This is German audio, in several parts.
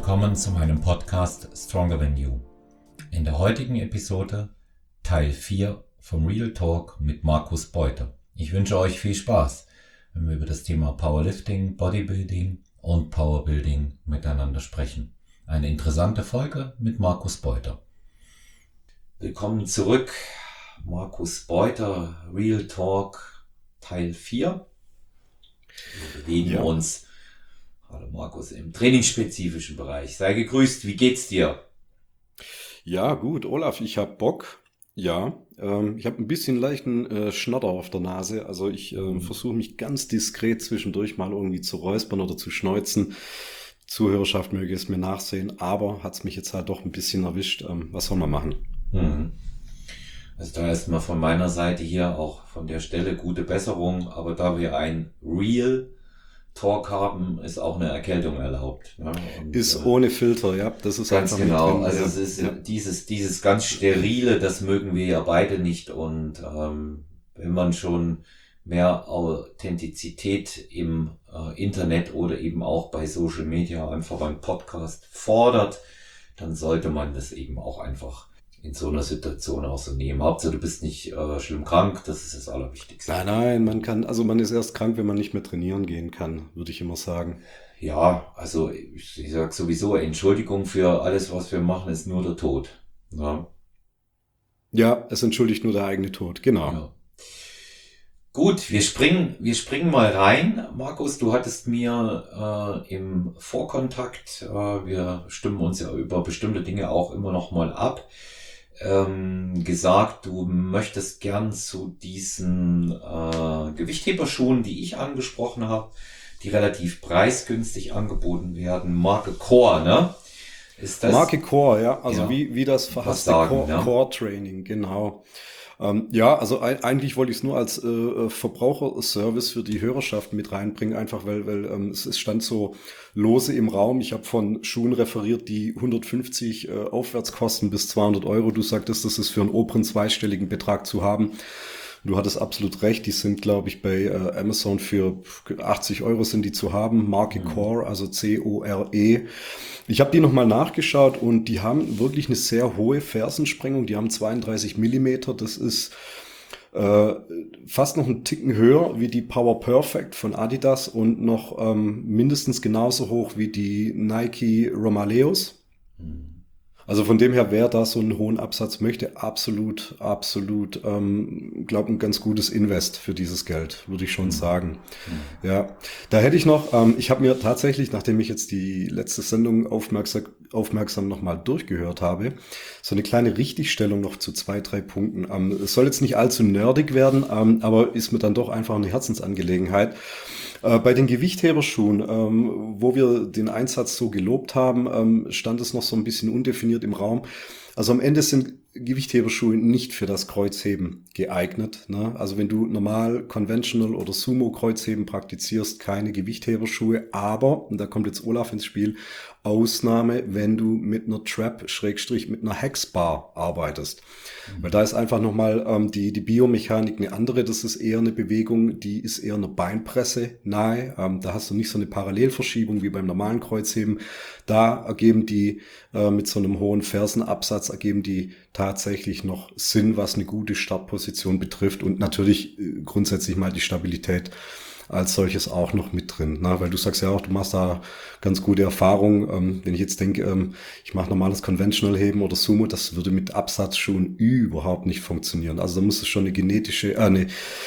willkommen zu meinem Podcast Stronger Than You. In der heutigen Episode Teil 4 vom Real Talk mit Markus Beuter. Ich wünsche euch viel Spaß, wenn wir über das Thema Powerlifting, Bodybuilding und Powerbuilding miteinander sprechen. Eine interessante Folge mit Markus Beuter. Willkommen zurück, Markus Beuter, Real Talk Teil 4. Wir bewegen uns, hallo Markus, im trainingsspezifischen Bereich. Sei gegrüßt, wie geht's dir? Ja, gut, Olaf, ich hab Bock. Ja, ich habe ein bisschen leichten Schnotter auf der Nase. Also ich versuche mich ganz diskret zwischendurch mal irgendwie zu räuspern oder zu schneuzen. Zuhörerschaft möge es mir nachsehen, aber hat's mich jetzt halt doch ein bisschen erwischt. Was soll man machen? Also da erstmal von meiner Seite hier auch von der Stelle gute Besserung, aber da wir ein Real Talk haben, ist auch eine Erkältung erlaubt. Ne? Und, Ist ohne Filter, ja, das ist ganz einfach genau, mit drin. also Ja, es ist ja. dieses ganz Sterile, das mögen wir ja beide nicht und wenn man schon mehr Authentizität im Internet oder eben auch bei Social Media einfach beim Podcast fordert, dann sollte man das eben auch einfach in so einer Situation auch so nehmen. Hauptsache du bist nicht schlimm krank, das ist das Allerwichtigste. Nein, man ist erst krank, wenn man nicht mehr trainieren gehen kann, würde ich immer sagen. Ja, also ich sag sowieso, Entschuldigung für alles, was wir machen, ist nur der Tod. Ja, Ja, es entschuldigt nur der eigene Tod, genau. ja. Gut, wir springen mal rein. Markus, du hattest mir im Vorkontakt, wir stimmen uns ja über bestimmte Dinge auch immer noch mal ab, gesagt, du möchtest gern zu diesen Gewichtheberschuhen, die ich angesprochen habe, die relativ preisgünstig angeboten werden, Marke Core, ne? Ist das? Marke Core, ja, also Ja, wie das was verhasste sagen, ne? Core-Training, genau. Ja, also eigentlich wollte ich es nur als Verbraucherservice für die Hörerschaft mit reinbringen, einfach weil es stand so lose im Raum. Ich habe von Schuhen referiert, die 150 aufwärts kosten bis 200 Euro. Du sagtest, das ist für einen oberen zweistelligen Betrag zu haben. Du hattest absolut recht, die sind, glaube ich, bei Amazon für 80 Euro sind die zu haben. Marke Core, also C-O-R-E. Ich habe die nochmal nachgeschaut und die haben wirklich eine sehr hohe Fersensprengung. Die haben 32 Millimeter. Das ist fast noch einen Ticken höher wie die Power Perfect von Adidas und noch mindestens genauso hoch wie die Nike Romaleos. Also von dem her, wer da so einen hohen Absatz möchte, absolut, glaube ein ganz gutes Invest für dieses Geld, würde ich schon sagen. Ja, da hätte ich noch, ich habe mir tatsächlich, nachdem ich jetzt die letzte Sendung aufmerksam nochmal durchgehört habe, so eine kleine Richtigstellung noch zu 2, 3 Punkten. Es soll jetzt nicht allzu nerdig werden, aber ist mir dann doch einfach eine Herzensangelegenheit. Bei den Gewichtheberschuhen, wo wir den Einsatz so gelobt haben, stand es noch so ein bisschen undefiniert im Raum. Also am Ende sind Gewichtheberschuhe nicht für das Kreuzheben geeignet. Ne? Also wenn du normal, conventional oder Sumo-Kreuzheben praktizierst, keine Gewichtheberschuhe. Aber, und da kommt jetzt Olaf ins Spiel, Ausnahme, wenn du mit einer Trap, Schrägstrich, mit einer Hexbar arbeitest. Weil da ist einfach nochmal die Biomechanik eine andere. Das ist eher eine Bewegung, die ist eher einer Beinpresse nahe. Da hast du nicht so eine Parallelverschiebung wie beim normalen Kreuzheben. Da ergeben die mit so einem hohen Fersenabsatz ergeben die tatsächlich noch Sinn, was eine gute Startposition betrifft und natürlich grundsätzlich mal die Stabilität als solches auch noch mit drin. Ne? Weil du sagst ja auch, du machst da ganz gute Erfahrungen. Wenn ich jetzt denke, ich mache normales Conventional-Heben oder Sumo, das würde mit Absatzschuhen überhaupt nicht funktionieren. Also da muss es schon eine genetische, eine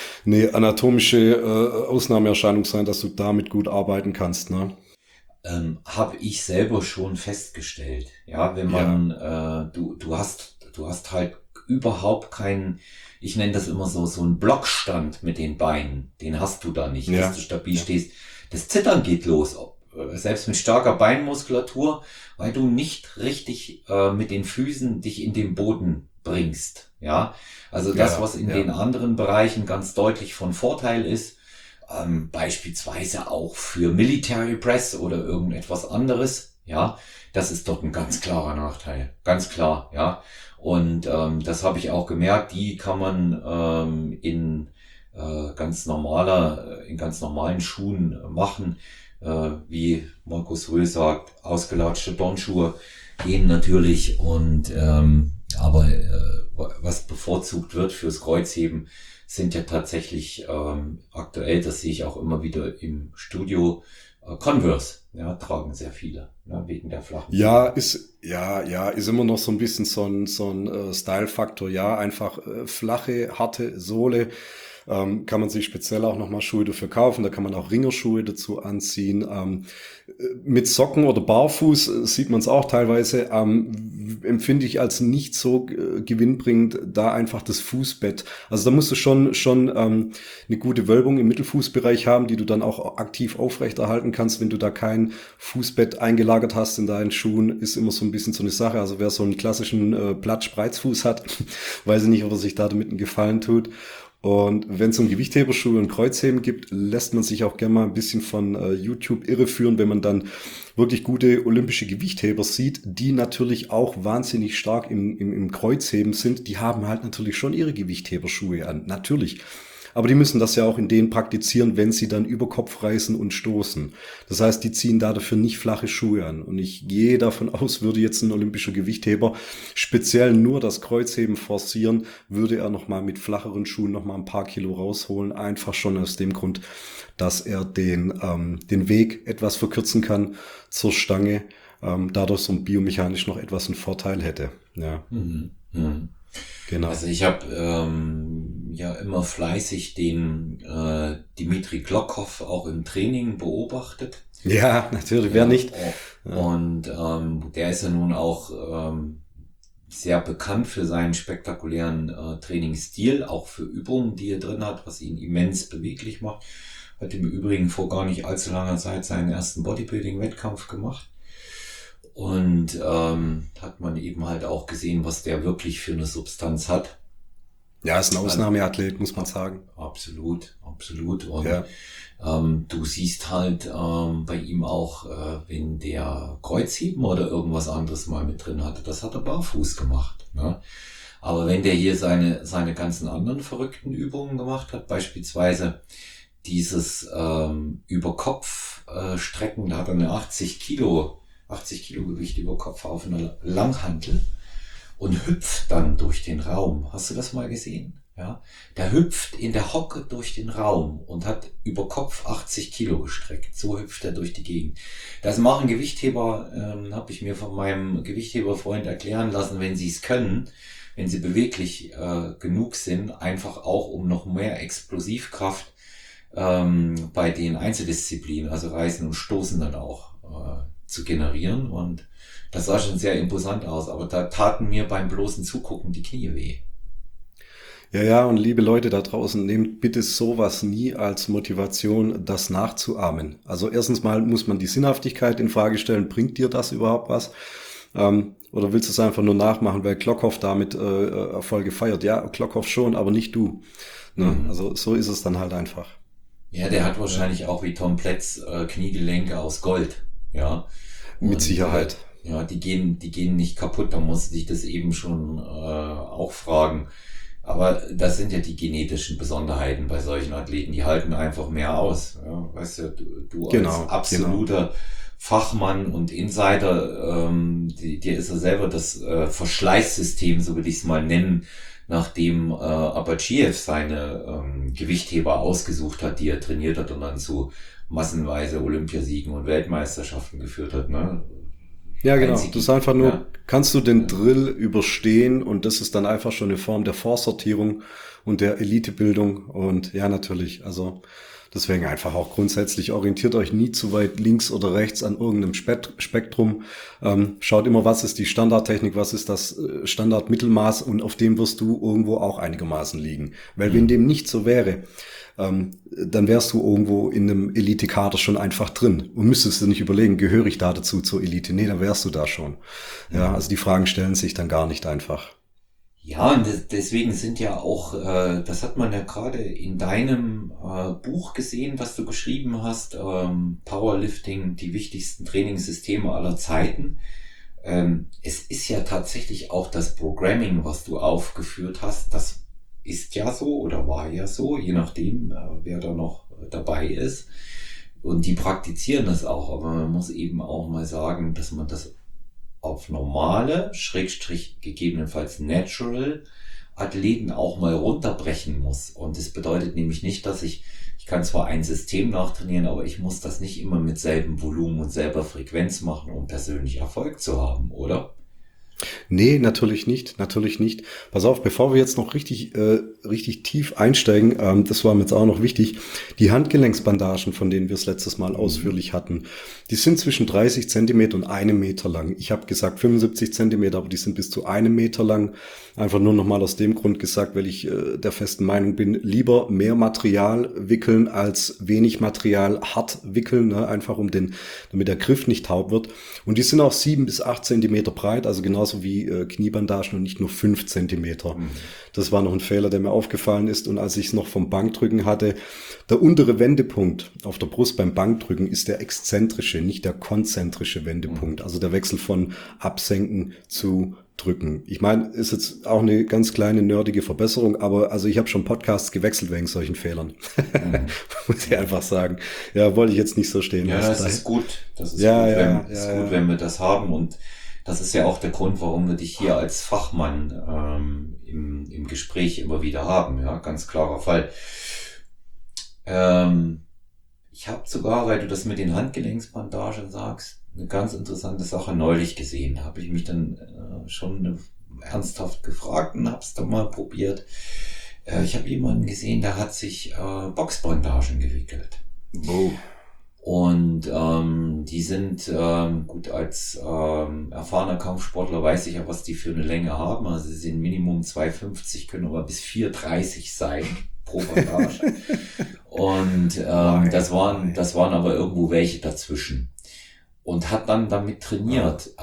anatomische Ausnahmeerscheinung sein, dass du damit gut arbeiten kannst. Ne? Habe ich selber schon festgestellt. Ja, wenn Ja, man, du hast halt überhaupt keinen, ich nenne das immer so einen Blockstand mit den Beinen. Den hast du da nicht, dass du ja, stabil ja. stehst. Das Zittern geht los, selbst mit starker Beinmuskulatur, weil du nicht richtig mit den Füßen dich in den Boden bringst. Ja, also das, Ja, was in den ja. anderen Bereichen ganz deutlich von Vorteil ist, beispielsweise auch für Military Press oder irgendetwas anderes, ja, das ist dort ein ganz klarer Nachteil, ganz klar, ja. Und das habe ich auch gemerkt, die kann man in ganz normalen Schuhen machen. wie Markus Röhl sagt, ausgelatschte Turnschuhe gehen natürlich aber was bevorzugt wird fürs Kreuzheben, sind ja tatsächlich aktuell, das sehe ich auch immer wieder im Studio, Converse, ja, tragen sehr viele, ne, wegen der flachen Sohle. Ist immer noch so ein bisschen so ein Style-Faktor. Ja, einfach flache, harte Sohle. Kann man sich speziell auch nochmal Schuhe dafür kaufen. Da kann man auch Ringerschuhe dazu anziehen. Mit Socken oder Barfuß sieht man es auch teilweise. Empfinde ich als nicht so gewinnbringend, da einfach das Fußbett. Also da musst du schon eine gute Wölbung im Mittelfußbereich haben, die du dann auch aktiv aufrechterhalten kannst. Wenn du da kein Fußbett eingelagert hast in deinen Schuhen, ist immer so ein bisschen so eine Sache. Also wer so einen klassischen Platsch-Spreizfuß hat, weiß ich nicht, ob er sich da damit einen Gefallen tut. Und wenn es um Gewichtheberschuhe und Kreuzheben gibt, lässt man sich auch gerne mal ein bisschen von YouTube irreführen, wenn man dann wirklich gute olympische Gewichtheber sieht, die natürlich auch wahnsinnig stark im Kreuzheben sind. Die haben halt natürlich schon ihre Gewichtheberschuhe an, natürlich. Aber die müssen das ja auch in denen praktizieren, wenn sie dann über Kopf reißen und stoßen. Das heißt, die ziehen da dafür nicht flache Schuhe an. Und ich gehe davon aus, würde jetzt ein olympischer Gewichtheber speziell nur das Kreuzheben forcieren, würde er nochmal mit flacheren Schuhen nochmal ein paar Kilo rausholen. Einfach schon aus dem Grund, dass er den Weg etwas verkürzen kann zur Stange, dadurch so biomechanisch noch etwas einen Vorteil hätte. Ja, Mhm. Mhm. genau. Also ich habe ja immer fleißig den Dimitri Klokov auch im Training beobachtet. Ja, natürlich, wer Ja, nicht? Ja. und der ist ja nun auch sehr bekannt für seinen spektakulären Trainingsstil, auch für Übungen, die er drin hat, was ihn immens beweglich macht. Hat im Übrigen vor gar nicht allzu langer Zeit seinen ersten Bodybuilding-Wettkampf gemacht. Und hat man eben halt auch gesehen, was der wirklich für eine Substanz hat. Ja, ist ein Also, Ausnahmeathlet, muss man sagen. absolut, absolut. Und Ja, du siehst halt bei ihm auch, wenn der Kreuzheben oder irgendwas anderes mal mit drin hatte, das hat er barfuß gemacht. Ne? Aber wenn der hier seine ganzen anderen verrückten Übungen gemacht hat, beispielsweise dieses über Kopf strecken, da hat er eine 80 Kilo Gewicht über Kopf auf einer Langhantel und hüpft dann durch den Raum. Hast du das mal gesehen? Ja, der hüpft in der Hocke durch den Raum und hat über Kopf 80 Kilo gestreckt. So hüpft er durch die Gegend. Das machen Gewichtheber, habe ich mir von meinem Gewichtheberfreund erklären lassen, wenn sie es können, wenn sie beweglich genug sind, einfach auch um noch mehr Explosivkraft bei den Einzeldisziplinen, also Reißen und Stoßen dann auch zu generieren. Und das sah schon sehr imposant aus, aber da taten mir beim bloßen Zugucken die Knie weh. ja, und liebe Leute da draußen, nehmt bitte sowas nie als Motivation, das nachzuahmen. Also erstens mal muss man die Sinnhaftigkeit in Frage stellen, bringt dir das überhaupt was? Oder willst du es einfach nur nachmachen, weil Klockhoff damit Erfolge feiert? Ja, Klockhoff schon, aber nicht du. Ne? Mhm. Also so ist es dann halt einfach. Ja, der hat wahrscheinlich auch wie Tom Pletz Kniegelenke aus Gold. Ja. Mit Und Sicherheit. ja, die gehen nicht kaputt. Da muss sich das eben schon auch fragen. Aber das sind ja die genetischen Besonderheiten bei solchen Athleten. Die halten einfach mehr aus. Ja, weißt du, du als Genau. absoluter Fachmann und Insider, dir ist ja selber das Verschleißsystem, so will ich es mal nennen, nachdem Abatschijew seine Gewichtheber ausgesucht hat, die er trainiert hat und dann zu massenweise Olympiasiegen und Weltmeisterschaften geführt hat. Ne? Ja, genau. Das ist Einzige, einfach nur, ja, kannst du den ja. Drill überstehen und das ist dann einfach schon eine Form der Vorsortierung und der Elitebildung und ja, natürlich, also deswegen einfach auch grundsätzlich orientiert euch nie zu weit links oder rechts an irgendeinem Spektrum. Schaut immer, was ist die Standardtechnik, was ist das Standardmittelmaß und auf dem wirst du irgendwo auch einigermaßen liegen. Weil wenn Hm. dem nicht so wäre, dann wärst du irgendwo in einem Elite-Kader schon einfach drin und müsstest du nicht überlegen, gehöre ich da dazu zur Elite? Nee, dann wärst du da schon. Ja, also die Fragen stellen sich dann gar nicht einfach. Ja, und deswegen sind ja auch, das hat man ja gerade in deinem Buch gesehen, was du geschrieben hast, Powerlifting, die wichtigsten Trainingssysteme aller Zeiten. Es ist ja tatsächlich auch das Programming, was du aufgeführt hast, das ist ja so oder war ja so, je nachdem, wer da noch dabei ist. Und die praktizieren das auch, aber man muss eben auch mal sagen, dass man das auf normale, Schrägstrich gegebenenfalls natural Athleten auch mal runterbrechen muss. Und das bedeutet nämlich nicht, dass ich kann zwar ein System nachtrainieren, aber ich muss das nicht immer mit selben Volumen und selber Frequenz machen, um persönlich Erfolg zu haben, oder? Nee, natürlich nicht, natürlich nicht. Pass auf, bevor wir jetzt noch richtig tief einsteigen, das war mir jetzt auch noch wichtig, die Handgelenksbandagen, von denen wir es letztes Mal ausführlich hatten, die sind zwischen 30 Zentimeter und 1 Meter lang. Ich habe gesagt 75 Zentimeter, aber die sind bis zu 1 Meter lang. Einfach nur nochmal aus dem Grund gesagt, weil ich der festen Meinung bin, lieber mehr Material wickeln als wenig Material hart wickeln, ne? Einfach damit der Griff nicht taub wird. Und die sind auch 7 bis 8 Zentimeter breit, also genauso wie Kniebandagen und nicht nur 5 Zentimeter. Das war noch ein Fehler, der mir aufgefallen ist. Und als ich es noch vom Bankdrücken hatte, der untere Wendepunkt auf der Brust beim Bankdrücken ist der exzentrische, nicht der konzentrische Wendepunkt. Also der Wechsel von Absenken zu Drücken. Ich meine, ist jetzt auch eine ganz kleine nerdige Verbesserung, aber also ich habe schon Podcasts gewechselt wegen solchen Fehlern. Muss ich einfach sagen. Ja, wollte ich jetzt nicht so stehen Ja, lassen. das ist gut. Das ist Ja, gut, ja, gut, wenn wir das haben. Und das ist ja auch der Grund, warum wir dich hier als Fachmann im Gespräch immer wieder haben. Ja, ganz klarer Fall. Ich habe sogar, weil du das mit den Handgelenksbandagen sagst, eine ganz interessante Sache neulich gesehen. Habe ich mich dann schon ernsthaft gefragt und habe es dann mal probiert. Ich habe jemanden gesehen, der hat sich Boxbandagen gewickelt. Oh. Und die sind, gut, als erfahrener Kampfsportler weiß ich ja, was die für eine Länge haben. Also sie sind Minimum 2,50, können aber bis 4,30 sein pro Bandage. Und das waren aber irgendwo welche dazwischen. Und hat dann damit trainiert.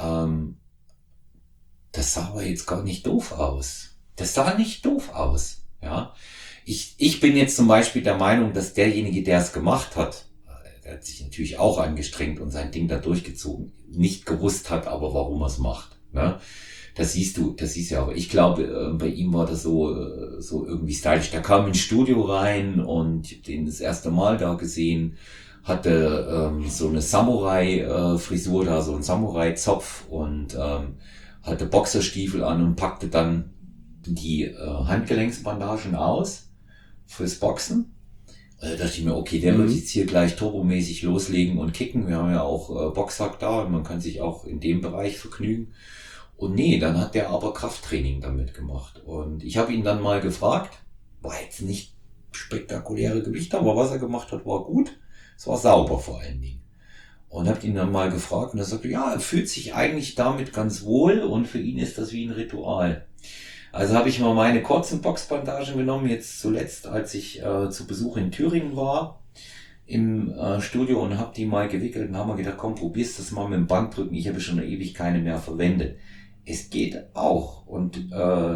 Das sah aber jetzt gar nicht doof aus. Das sah nicht doof aus. Ja. Ich bin jetzt zum Beispiel der Meinung, dass derjenige, der es gemacht hat, der hat sich natürlich auch angestrengt und sein Ding da durchgezogen, nicht gewusst hat, aber warum er es macht. Ne? Das siehst du ja auch. Ich glaube, bei ihm war das so irgendwie stylisch. Der kam ins Studio rein und ich hab den das erste Mal da gesehen, hatte so eine Samurai-Frisur da, so ein Samurai-Zopf und hatte Boxerstiefel an und packte dann die Handgelenksbandagen aus fürs Boxen. Da dachte ich mir, okay, der wird jetzt hier gleich turbomäßig loslegen und kicken. Wir haben ja auch Boxsack da und man kann sich auch in dem Bereich vergnügen. Und nee, dann hat der aber Krafttraining damit gemacht. Und ich habe ihn dann mal gefragt, war jetzt nicht spektakuläre Gewichte, aber was er gemacht hat, war gut. Es war sauber vor allen Dingen. Und habe ihn dann mal gefragt und er sagte, ja, er fühlt sich eigentlich damit ganz wohl und für ihn ist das wie ein Ritual. Also habe ich mal meine kurzen Boxbandagen genommen, jetzt zuletzt, als ich zu Besuch in Thüringen war, im Studio und habe die mal gewickelt und haben mir gedacht, komm, probierst das mal mit dem Bankdrücken. Ich habe schon ewig keine mehr verwendet. Es geht auch und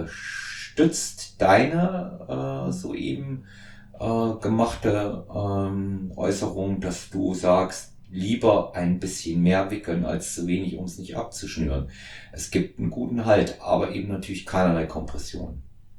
stützt deine soeben gemachte Äußerung, dass du sagst, lieber ein bisschen mehr wickeln als zu wenig, um es nicht abzuschnüren. Es gibt einen guten Halt, aber eben natürlich keinerlei Kompression.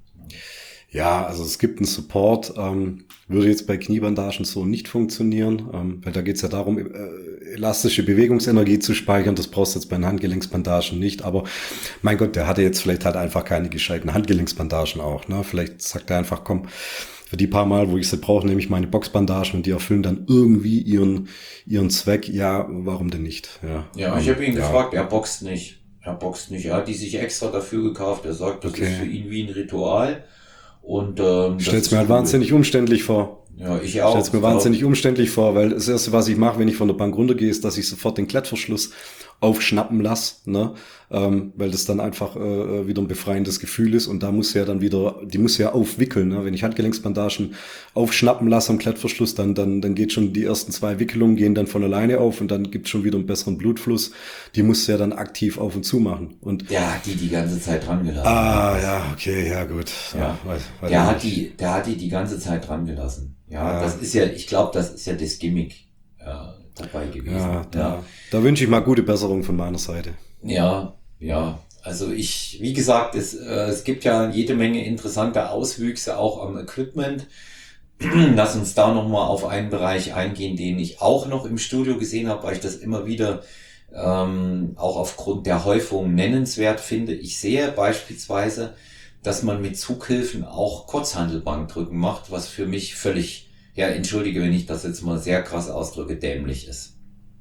Ja, also es gibt einen Support, würde jetzt bei Kniebandagen so nicht funktionieren, weil da geht es ja darum, elastische Bewegungsenergie zu speichern. Das brauchst du jetzt bei den Handgelenksbandagen nicht. Aber mein Gott, der hatte jetzt vielleicht halt einfach keine gescheiten Handgelenksbandagen auch. Ne? Vielleicht sagt er einfach, komm, für die paar Mal, wo ich sie brauche, nehme ich meine Boxbandagen und die erfüllen dann irgendwie ihren Zweck. Ja, warum denn nicht? Ja, ich habe ihn gefragt, er boxt nicht. Er hat die sich extra dafür gekauft. Er sagt, das ist für ihn wie ein Ritual. Und stell's mir halt wahnsinnig umständlich vor. Ja, ich auch. Stell's mir wahnsinnig umständlich vor, weil das Erste, was ich mache, wenn ich von der Bank runtergehe, ist, dass ich sofort den Klettverschluss aufschnappen lasse, ne? Weil das dann einfach wieder ein befreiendes Gefühl ist und da muss ja dann wieder, die muss ja aufwickeln, ne? Wenn ich Handgelenksbandagen aufschnappen lasse am Klettverschluss, dann geht schon die ersten 2 Wickelungen gehen dann von alleine auf und dann gibt's schon wieder einen besseren Blutfluss. Die muss ja dann aktiv auf und zu machen. Und der hat die ganze Zeit dran gelassen. Ah, ja, okay, ja gut. Ja. Der hat die ganze Zeit dran gelassen. Ja, das ist ja, ich glaube, das ist ja das Gimmick dabei gewesen. Ja, da wünsche ich mal gute Besserung von meiner Seite. Ja. Also wie gesagt, es gibt ja jede Menge interessante Auswüchse auch am Equipment. lass uns da nochmal auf einen Bereich eingehen, den ich auch noch im Studio gesehen habe, weil ich das immer wieder auch aufgrund der Häufung nennenswert finde. Ich sehe beispielsweise, dass man mit Zughilfen auch Kurzhantelbankdrücken macht, was für mich völlig, ja, entschuldige, wenn ich das jetzt mal sehr krass ausdrücke, dämlich ist.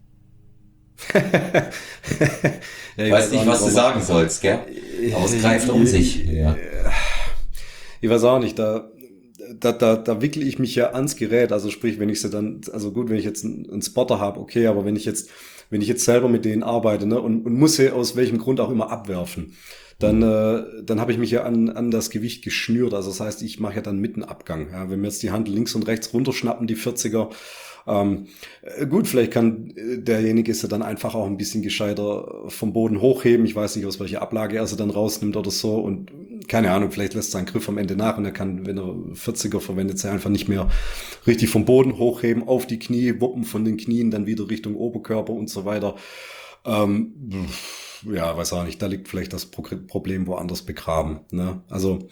Ja, Ich ich weiß weiß nicht, auch nicht, was du warum. sagen sollst, gell? Aber es greift um sich. Ja. Ich weiß auch nicht, da wickle ich mich ja ans Gerät, also sprich, wenn ich sie dann, also gut, wenn ich jetzt einen Spotter habe, okay, aber wenn ich jetzt selber mit denen arbeite, ne, und muss sie aus welchem Grund auch immer abwerfen, dann habe ich mich ja an das Gewicht geschnürt, also das heißt, ich mache ja dann mitten Abgang, ja, wenn mir jetzt die Hand links und rechts runterschnappen, die 40er, ähm, gut, vielleicht kann derjenige sie dann einfach auch ein bisschen gescheiter vom Boden hochheben. Ich weiß nicht, aus welcher Ablage er sie dann rausnimmt oder so. Und keine Ahnung, vielleicht lässt sein Griff am Ende nach und er kann, wenn er 40er verwendet, sie einfach nicht mehr richtig vom Boden hochheben, auf die Knie, wuppen von den Knien, dann wieder Richtung Oberkörper und so weiter. Ja, weiß auch nicht, da liegt vielleicht das Problem woanders begraben. Ne? Also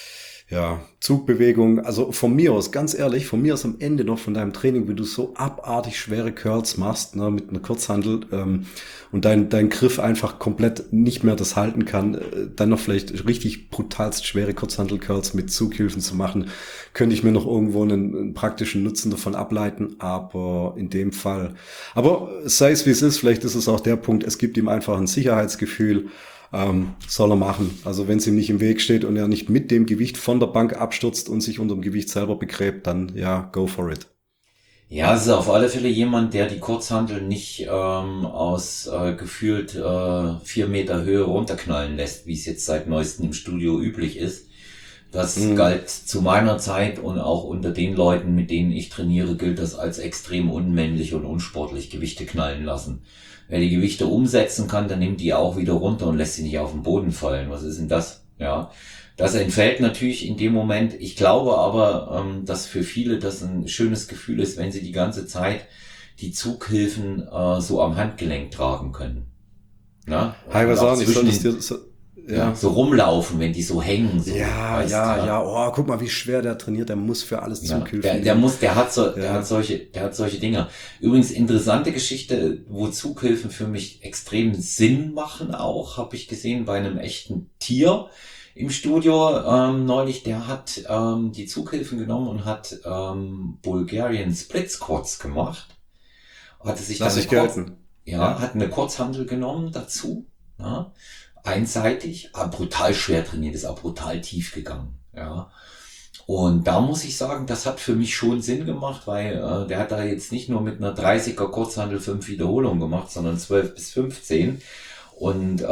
ja, Zugbewegung, also von mir aus, ganz ehrlich, von mir aus am Ende noch von deinem Training, wenn du so abartig schwere Curls machst, ne, mit einer Kurzhantel, und dein Griff einfach komplett nicht mehr das halten kann, dann noch vielleicht richtig brutalst schwere Kurzhantel-Curls mit Zughilfen zu machen, könnte ich mir noch irgendwo einen praktischen Nutzen davon ableiten, aber in dem Fall, aber sei es wie es ist, vielleicht ist es auch der Punkt, es gibt ihm einfach ein Sicherheitsgefühl, soll er machen. Also wenn es ihm nicht im Weg steht und er nicht mit dem Gewicht von der Bank abstürzt und sich unter dem Gewicht selber begräbt, dann ja, go for it. Ja, es ist auf alle Fälle jemand, der die Kurzhantel nicht aus gefühlt 4 Meter Höhe runterknallen lässt, wie es jetzt seit neuestem im Studio üblich ist. Das galt zu meiner Zeit und auch unter den Leuten, mit denen ich trainiere, gilt das als extrem unmännlich und unsportlich, Gewichte knallen lassen. Wer die Gewichte umsetzen kann, dann nimmt die auch wieder runter und lässt sie nicht auf den Boden fallen. Was ist denn das? Ja, das entfällt natürlich in dem Moment. Ich glaube aber, dass für viele das ein schönes Gefühl ist, wenn sie die ganze Zeit die Zughilfen so am Handgelenk tragen können. Ja? Hi, Und was auch auch nicht, zwischen solltest den, dir, so, ja, ja. so rumlaufen, wenn die so hängen, so, Ja, weißt, ja, ja. ja, oh, guck mal, wie schwer der trainiert, der muss für alles Ja, der, Zughilfen der nehmen. muss, der hat so, Ja. der hat solche Dinger. Übrigens interessante Geschichte, wo Zughilfen für mich extrem Sinn machen auch, habe ich gesehen bei einem echten Tier im Studio neulich. Der hat die Zughilfen genommen und hat Bulgarian Split Squats gemacht. Hatte sich dann Lass eine ich gelten. Ja. hat eine Kurzhantel genommen dazu, ja, einseitig, aber brutal schwer trainiert, ist auch brutal tief gegangen, ja. Und da muss ich sagen, das hat für mich schon Sinn gemacht, weil der hat da jetzt nicht nur mit einer 30er Kurzhantel 5 Wiederholungen gemacht, sondern 12 bis 15. Und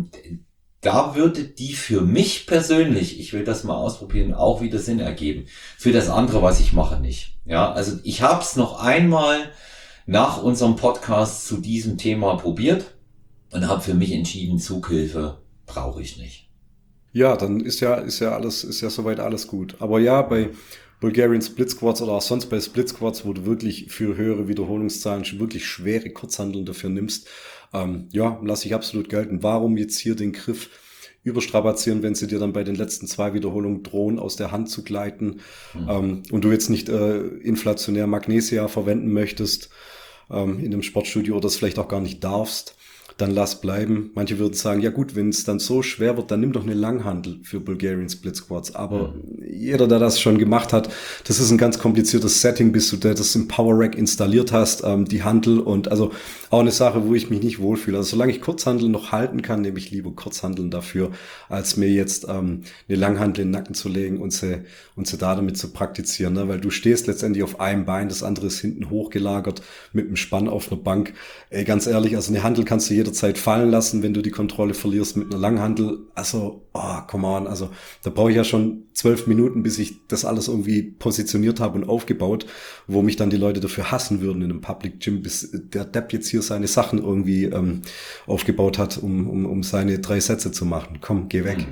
da würde die für mich persönlich, ich will das mal ausprobieren, auch wieder Sinn ergeben. Für das andere, was ich mache, nicht. Ja, also ich habe es noch einmal nach unserem Podcast zu diesem Thema probiert und habe für mich entschieden, Zughilfe brauche ich nicht. Ja, dann ist ja soweit alles gut. Aber ja, bei Bulgarian Split Squats oder auch sonst bei Split Squats, wo du wirklich für höhere Wiederholungszahlen wirklich schwere Kurzhanteln dafür nimmst, ja, lasse ich absolut gelten. Warum jetzt hier den Griff überstrapazieren, wenn sie dir dann bei den letzten 2 Wiederholungen drohen, aus der Hand zu gleiten, und du jetzt nicht inflationär Magnesia verwenden möchtest in einem Sportstudio oder das vielleicht auch gar nicht darfst, dann lass bleiben. Manche würden sagen, ja gut, wenn es dann so schwer wird, dann nimm doch eine Langhantel für Bulgarian Split Squats. Aber jeder, der das schon gemacht hat, das ist ein ganz kompliziertes Setting, bis du das im Power Rack installiert hast, die Hantel, und also auch eine Sache, wo ich mich nicht wohlfühle. Also solange ich Kurzhanteln noch halten kann, nehme ich lieber Kurzhanteln dafür, als mir jetzt eine Langhantel in den Nacken zu legen und sie da damit zu praktizieren. Ne? Weil du stehst letztendlich auf einem Bein, das andere ist hinten hochgelagert mit einem Spann auf einer Bank. Ey, ganz ehrlich, also eine Hantel kannst du jederzeit fallen lassen, wenn du die Kontrolle verlierst mit einer Langhantel. Also, oh, come on, also da brauche ich ja schon 12 Minuten, bis ich das alles irgendwie positioniert habe und aufgebaut, wo mich dann die Leute dafür hassen würden in einem Public Gym, bis der Depp jetzt hier seine Sachen irgendwie aufgebaut hat, um seine 3 Sätze zu machen. Komm, geh weg.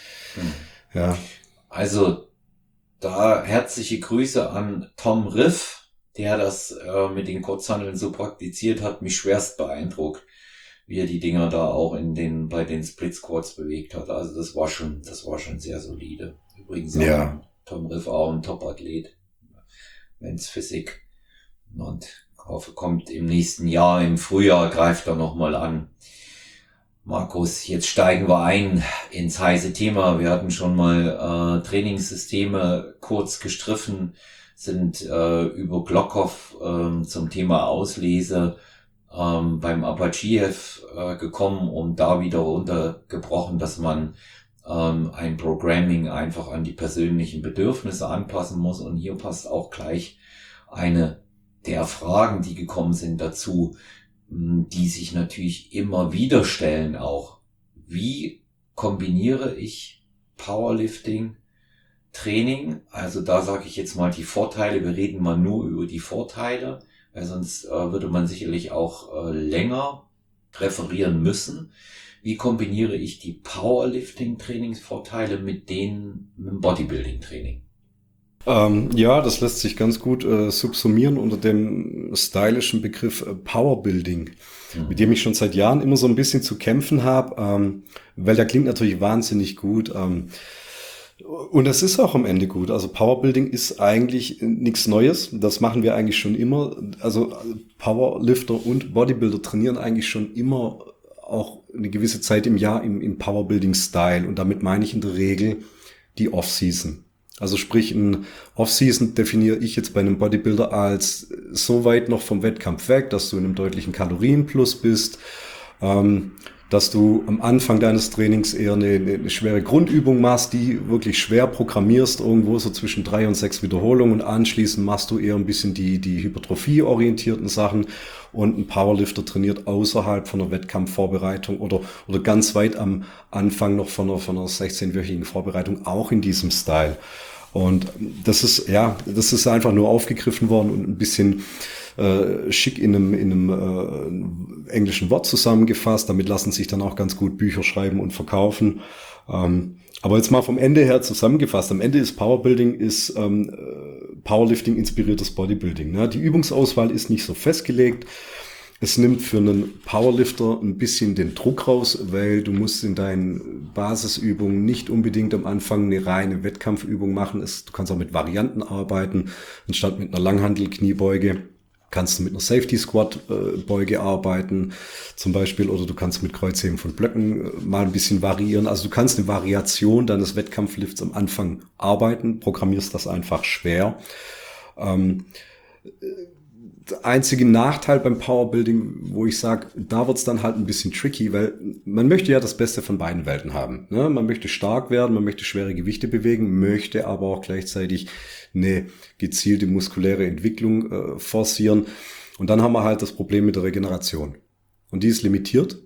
Ja. Also da herzliche Grüße an Tom Riff, der das mit den Kurzhanteln so praktiziert hat, mich schwerst beeindruckt, wie er die Dinger da auch bei den Split Squats bewegt hat. Also das war schon sehr solide. Übrigens auch Ja. Tom Riff auch ein Top-Athlet. Men's Physik. Und hoffe, kommt im nächsten Jahr, im Frühjahr, greift er nochmal an. Markus, jetzt steigen wir ein ins heiße Thema. Wir hatten schon mal Trainingssysteme kurz gestriffen, sind über Glockhoff zum Thema Auslese beim Apachev gekommen und da wieder runtergebrochen, dass man ein Programming einfach an die persönlichen Bedürfnisse anpassen muss. Und hier passt auch gleich eine der Fragen, die gekommen sind dazu, die sich natürlich immer wieder stellen auch. Wie kombiniere ich Powerlifting, Training? Also da sage ich jetzt mal die Vorteile. Wir reden mal nur über die Vorteile, weil sonst würde man sicherlich auch länger referieren müssen. Wie kombiniere ich die Powerlifting-Trainingsvorteile mit dem Bodybuilding-Training? Ja, das lässt sich ganz gut subsumieren unter dem stylischen Begriff Powerbuilding, mit dem ich schon seit Jahren immer so ein bisschen zu kämpfen habe, weil der klingt natürlich wahnsinnig gut. Und das ist auch am Ende gut. Also Powerbuilding ist eigentlich nichts Neues. Das machen wir eigentlich schon immer. Also Powerlifter und Bodybuilder trainieren eigentlich schon immer auch eine gewisse Zeit im Jahr im Powerbuilding-Style. Und damit meine ich in der Regel die Off-Season. Also sprich, ein Off-Season definiere ich jetzt bei einem Bodybuilder als so weit noch vom Wettkampf weg, dass du in einem deutlichen Kalorienplus bist, dass du am Anfang deines Trainings eher eine schwere Grundübung machst, die wirklich schwer programmierst, irgendwo so zwischen 3 und 6 Wiederholungen, und anschließend machst du eher ein bisschen die hypertrophie-orientierten Sachen, und ein Powerlifter trainiert außerhalb von einer Wettkampfvorbereitung oder ganz weit am Anfang noch von einer 16-wöchigen Vorbereitung auch in diesem Style. Und das ist einfach nur aufgegriffen worden und ein bisschen schick in einem englischen Wort zusammengefasst. Damit lassen sich dann auch ganz gut Bücher schreiben und verkaufen. Aber jetzt mal vom Ende her zusammengefasst. Am Ende ist Powerbuilding Powerlifting inspiriertes Bodybuilding. Ne? Die Übungsauswahl ist nicht so festgelegt. Es nimmt für einen Powerlifter ein bisschen den Druck raus, weil du musst in deinen Basisübungen nicht unbedingt am Anfang eine reine Wettkampfübung machen. Du kannst auch mit Varianten arbeiten, anstatt mit einer Langhantel-Kniebeuge. Kannst du mit einer Safety-Squat-Beuge arbeiten zum Beispiel, oder du kannst mit Kreuzheben von Blöcken mal ein bisschen variieren. Also du kannst eine Variation deines Wettkampflifts am Anfang arbeiten, programmierst das einfach schwer. Der einzige Nachteil beim Powerbuilding, wo ich sage, da wird's dann halt ein bisschen tricky, weil man möchte ja das Beste von beiden Welten haben. Ne? Man möchte stark werden, man möchte schwere Gewichte bewegen, möchte aber auch gleichzeitig eine gezielte muskuläre Entwicklung forcieren. Und dann haben wir halt das Problem mit der Regeneration. Und die ist limitiert.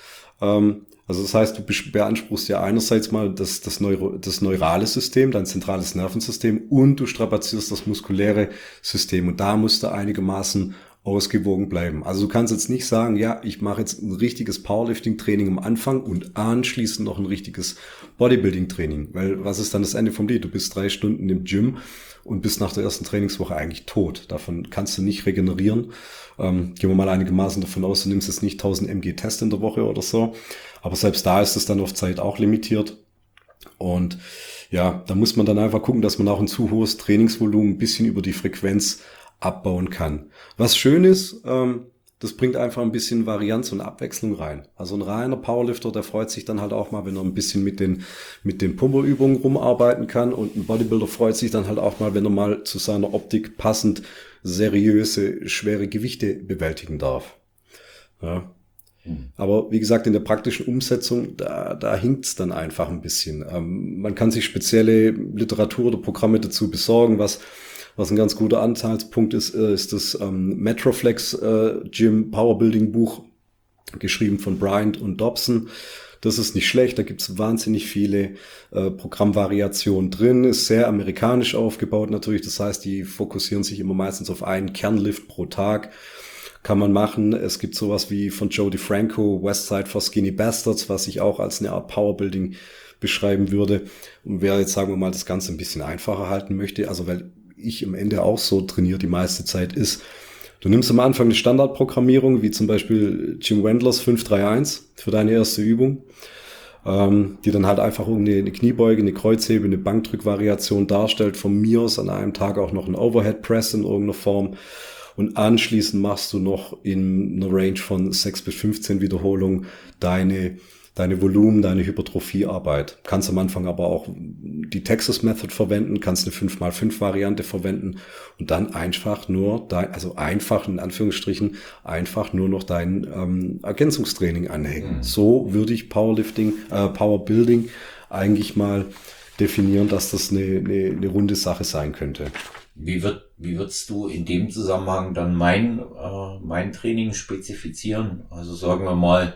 Also das heißt, du beanspruchst ja einerseits mal das neurale System, dein zentrales Nervensystem, und du strapazierst das muskuläre System. Und da musst du einigermaßen ausgewogen bleiben. Also du kannst jetzt nicht sagen, ja, ich mache jetzt ein richtiges Powerlifting-Training am Anfang und anschließend noch ein richtiges Bodybuilding-Training. Weil was ist dann das Ende vom Lied? Du bist 3 Stunden im Gym und bist nach der ersten Trainingswoche eigentlich tot. Davon kannst du nicht regenerieren. Gehen wir mal einigermaßen davon aus, du nimmst jetzt nicht 1000 mg-Test in der Woche oder so. Aber selbst da ist es dann auf Zeit auch limitiert. Und ja, da muss man dann einfach gucken, dass man auch ein zu hohes Trainingsvolumen ein bisschen über die Frequenz abbauen kann. Was schön ist, das bringt einfach ein bisschen Varianz und Abwechslung rein. Also ein reiner Powerlifter, der freut sich dann halt auch mal, wenn er ein bisschen mit den Pumperübungen rumarbeiten kann, und ein Bodybuilder freut sich dann halt auch mal, wenn er mal zu seiner Optik passend seriöse, schwere Gewichte bewältigen darf. Ja. Aber wie gesagt, in der praktischen Umsetzung, da hinkt's dann einfach ein bisschen. Man kann sich spezielle Literatur oder Programme dazu besorgen. Was ein ganz guter Anhaltspunkt ist das Metroflex Gym Powerbuilding Buch, geschrieben von Bryant und Dobson. Das ist nicht schlecht, da gibt's wahnsinnig viele Programmvariationen drin, ist sehr amerikanisch aufgebaut natürlich, das heißt, die fokussieren sich immer meistens auf einen Kernlift pro Tag. Kann man machen. Es gibt sowas wie von Joe DeFranco, Westside for Skinny Bastards, was ich auch als eine Art Powerbuilding beschreiben würde. Und wer jetzt, sagen wir mal, das Ganze ein bisschen einfacher halten möchte, also weil ich am Ende auch so trainiere die meiste Zeit, ist, du nimmst am Anfang eine Standardprogrammierung, wie zum Beispiel Jim Wendlers 531 für deine erste Übung. die dann halt einfach eine Kniebeuge, eine Kreuzhebe, eine Bankdrückvariation darstellt. Von mir aus an einem Tag auch noch ein Overhead Press in irgendeiner Form. Und anschließend machst du noch in einer Range von 6 bis 15 Wiederholungen deine Volumen, deine Hypertrophiearbeit. Kannst am Anfang aber auch die Texas Method verwenden, kannst eine 5x5 Variante verwenden und dann einfach nur einfach in Anführungsstrichen, einfach nur noch dein Ergänzungstraining anhängen. So würde ich Powerbuilding eigentlich mal definieren, dass das eine runde Sache sein könnte. Wie würdest du in dem Zusammenhang dann mein Training spezifizieren? Also sagen wir mal,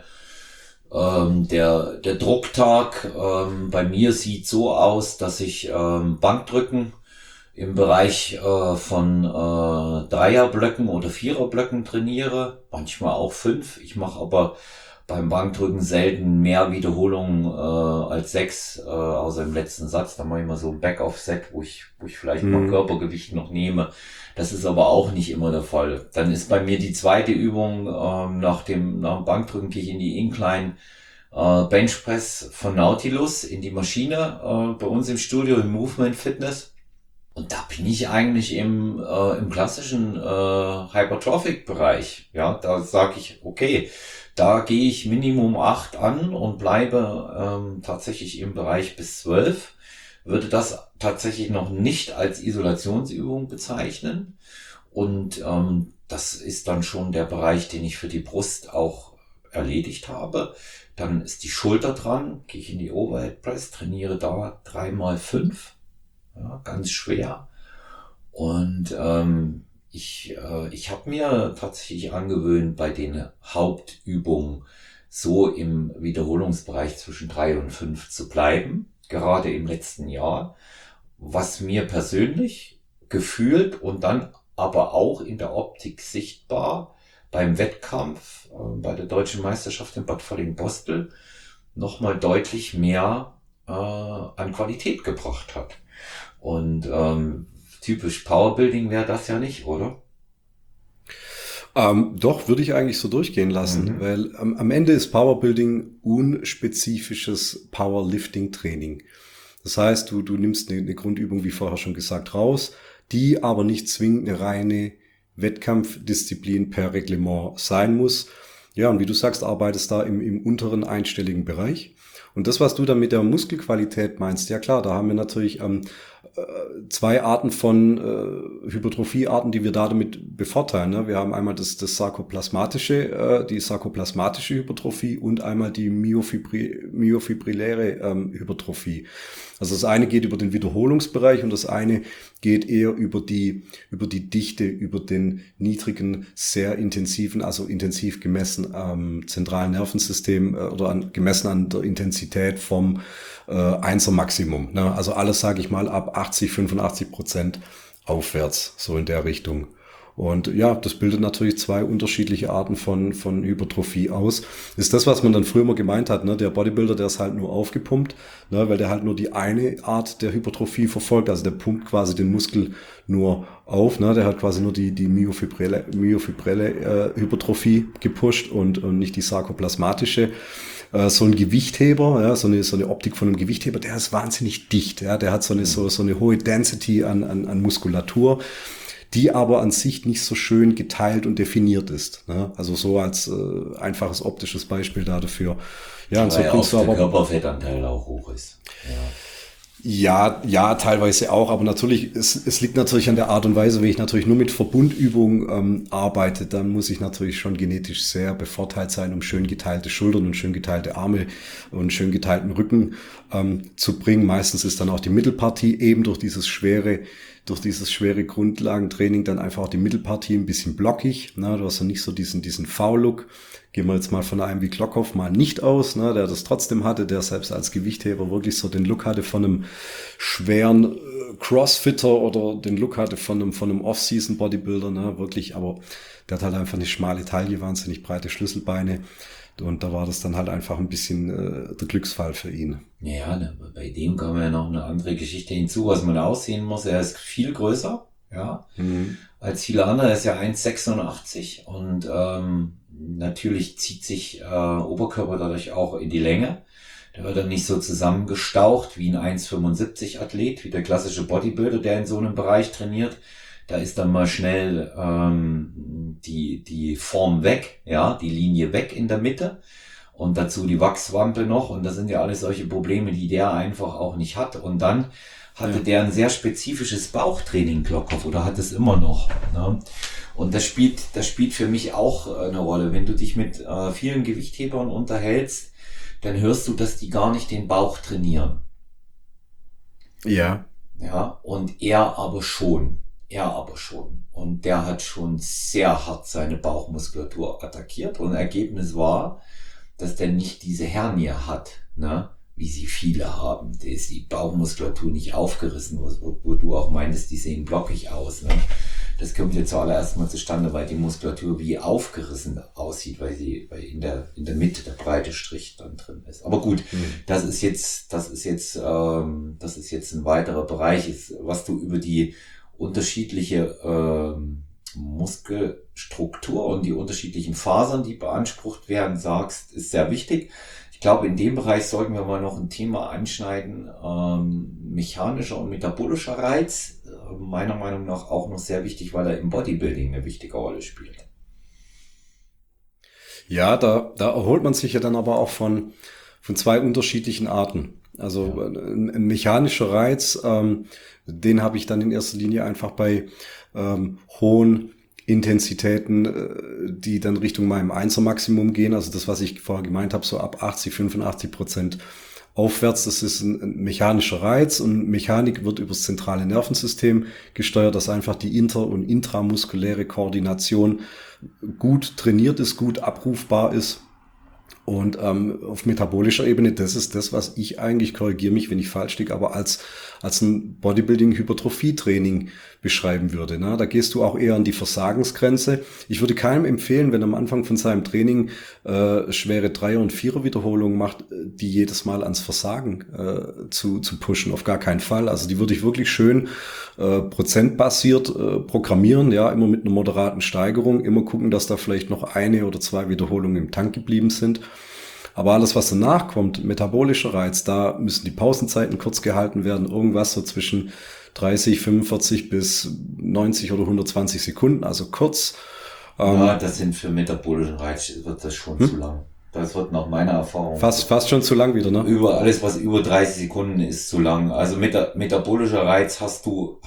der Drucktag bei mir sieht so aus, dass ich Bankdrücken im Bereich von Dreierblöcken oder Viererblöcken trainiere, manchmal auch 5. Ich mache aber beim Bankdrücken selten mehr Wiederholungen als 6, außer im letzten Satz. Da mache ich mal so ein Back-Off-Set, wo ich vielleicht mal Körpergewicht noch nehme. Das ist aber auch nicht immer der Fall. Dann ist bei mir die zweite Übung, nach dem Bankdrücken gehe ich in die Incline Benchpress von Nautilus in die Maschine bei uns im Studio im Movement Fitness. Und da bin ich eigentlich im klassischen Hypertrophic-Bereich. Ja, da sage ich, okay, da gehe ich Minimum 8 an und bleibe tatsächlich im Bereich bis 12. Würde das tatsächlich noch nicht als Isolationsübung bezeichnen. Und das ist dann schon der Bereich, den ich für die Brust auch erledigt habe. Dann ist die Schulter dran, gehe ich in die Overhead Press, trainiere da 3x5. Ja, ganz schwer. Und ich habe mir tatsächlich angewöhnt, bei den Hauptübungen so im Wiederholungsbereich zwischen 3 und 5 zu bleiben, gerade im letzten Jahr, was mir persönlich gefühlt und dann aber auch in der Optik sichtbar beim Wettkampf, bei der Deutschen Meisterschaft in Bad Falling-Bostel nochmal deutlich mehr an Qualität gebracht hat. Und typisch Powerbuilding wäre das ja nicht, oder? Doch, würde ich eigentlich so durchgehen lassen, weil am Ende ist Powerbuilding unspezifisches Powerlifting-Training. Das heißt, du nimmst eine Grundübung, wie vorher schon gesagt, raus, die aber nicht zwingend eine reine Wettkampfdisziplin per Reglement sein muss. Ja, und wie du sagst, arbeitest da im unteren einstelligen Bereich. Und das, was du dann mit der Muskelqualität meinst, ja klar, da haben wir natürlich zwei Arten von Hypertrophiearten, die wir damit bevorteilen. Ne? Wir haben einmal die sarkoplasmatische Hypertrophie und einmal die myofibrilläre Hypertrophie. Also das eine geht über den Wiederholungsbereich und das eine geht eher über die Dichte, über den niedrigen, sehr intensiven, also intensiv gemessen am zentralen Nervensystem gemessen an der Intensität vom 1er Maximum. Ne? Also alles, sage ich mal, ab 85% aufwärts, so in der Richtung. Und ja, das bildet natürlich zwei unterschiedliche Arten von Hypertrophie aus. Ist das, was man dann früher mal gemeint hat, ne? Der Bodybuilder, der ist halt nur aufgepumpt, ne? Weil der halt nur die eine Art der Hypertrophie verfolgt. Also der pumpt quasi den Muskel nur auf, ne? Der hat quasi nur die myofibrilläre Hypertrophie gepusht und nicht die sarkoplasmatische. So ein Gewichtheber, ja, so eine Optik von einem Gewichtheber, der ist wahnsinnig dicht, ja, der hat so eine hohe Density an Muskulatur, die aber an sich nicht so schön geteilt und definiert ist, ne? Also so als einfaches optisches Beispiel dafür. Ja, und so bringst du aber der Körperfettanteil auch hoch ist. Ja. Ja, teilweise auch, aber natürlich, es liegt natürlich an der Art und Weise, wenn ich natürlich nur mit Verbundübungen arbeite, dann muss ich natürlich schon genetisch sehr bevorteilt sein, um schön geteilte Schultern und schön geteilte Arme und schön geteilten Rücken zu bringen. Meistens ist dann auch die Mittelpartie eben durch dieses schwere Grundlagentraining dann einfach auch die Mittelpartie ein bisschen blockig. Ne? Du hast ja nicht so diesen V-Look. Gehen wir jetzt mal von einem wie Glockhoff mal nicht aus, ne, der das trotzdem hatte, der selbst als Gewichtheber wirklich so den Look hatte von einem schweren Crossfitter oder den Look hatte von einem Off-Season-Bodybuilder, ne, wirklich, aber der hat halt einfach eine schmale Taille, wahnsinnig breite Schlüsselbeine und da war das dann halt einfach ein bisschen der Glücksfall für ihn. Ja, ne, bei dem kommt ja noch eine andere Geschichte hinzu, was man aussehen muss. Er ist viel größer, ja, als viele andere. Er ist ja 1,86 und natürlich zieht sich Oberkörper dadurch auch in die Länge. Da wird er nicht so zusammengestaucht wie ein 1,75 Athlet, wie der klassische Bodybuilder, der in so einem Bereich trainiert. Da ist dann mal schnell die Form weg, ja, die Linie weg in der Mitte und dazu die Wachswampe noch. Und das sind ja alles solche Probleme, die der einfach auch nicht hat. Und dann hatte der ein sehr spezifisches Bauchtraining, Glockkopf, oder hat es immer noch. Ne? Und das spielt für mich auch eine Rolle. Wenn du dich mit vielen Gewichthebern unterhältst, dann hörst du, dass die gar nicht den Bauch trainieren. Ja. Ja, und er aber schon. Und der hat schon sehr hart seine Bauchmuskulatur attackiert. Und Ergebnis war, dass der nicht diese Hernie hat, ne? Wie sie viele haben. Da ist die Bauchmuskulatur nicht aufgerissen, wo du auch meintest, die sehen blockig aus. Ne? Das kommt jetzt zuallererst mal zustande, weil die Muskulatur wie aufgerissen aussieht, weil in der Mitte der breite Strich dann drin ist. Aber gut, das ist jetzt ein weiterer Bereich, was du über die unterschiedliche Muskelstruktur und die unterschiedlichen Fasern, die beansprucht werden, sagst, ist sehr wichtig. Ich glaube, in dem Bereich sollten wir mal noch ein Thema anschneiden, mechanischer und metabolischer Reiz, meiner Meinung nach auch noch sehr wichtig, weil er im Bodybuilding eine wichtige Rolle spielt. Ja, da erholt man sich ja dann aber auch von zwei unterschiedlichen Arten. Also ein mechanischer Reiz, den habe ich dann in erster Linie einfach bei hohen Intensitäten, die dann Richtung meinem Einser-Maximum gehen. Also das, was ich vorher gemeint habe, so ab 85% aufwärts, das ist ein mechanischer Reiz, und Mechanik wird über das zentrale Nervensystem gesteuert, dass einfach die inter- und intramuskuläre Koordination gut trainiert ist, gut abrufbar ist. Und auf metabolischer Ebene, das ist das, was ich eigentlich, korrigiere mich, wenn ich falsch liege, aber als ein Bodybuilding-Hypertrophie-Training beschreiben würde. Ne? Da gehst du auch eher an die Versagensgrenze. Ich würde keinem empfehlen, wenn er am Anfang von seinem Training schwere 3er- und 4er-Wiederholungen macht, die jedes Mal ans Versagen zu pushen. Auf gar keinen Fall. Also die würde ich wirklich schön prozentbasiert programmieren, ja, immer mit einer moderaten Steigerung, immer gucken, dass da vielleicht noch 1 oder 2 Wiederholungen im Tank geblieben sind. Aber alles, was danach kommt, metabolischer Reiz, da müssen die Pausenzeiten kurz gehalten werden, irgendwas so zwischen 30, 45 bis 90 oder 120 Sekunden, also kurz. Ja, das sind für metabolischen Reiz, wird das schon zu lang. Das wird nach meiner Erfahrung. Fast schon zu lang wieder, ne? Alles, was über 30 Sekunden ist, zu lang. Also metabolischer Reiz hast du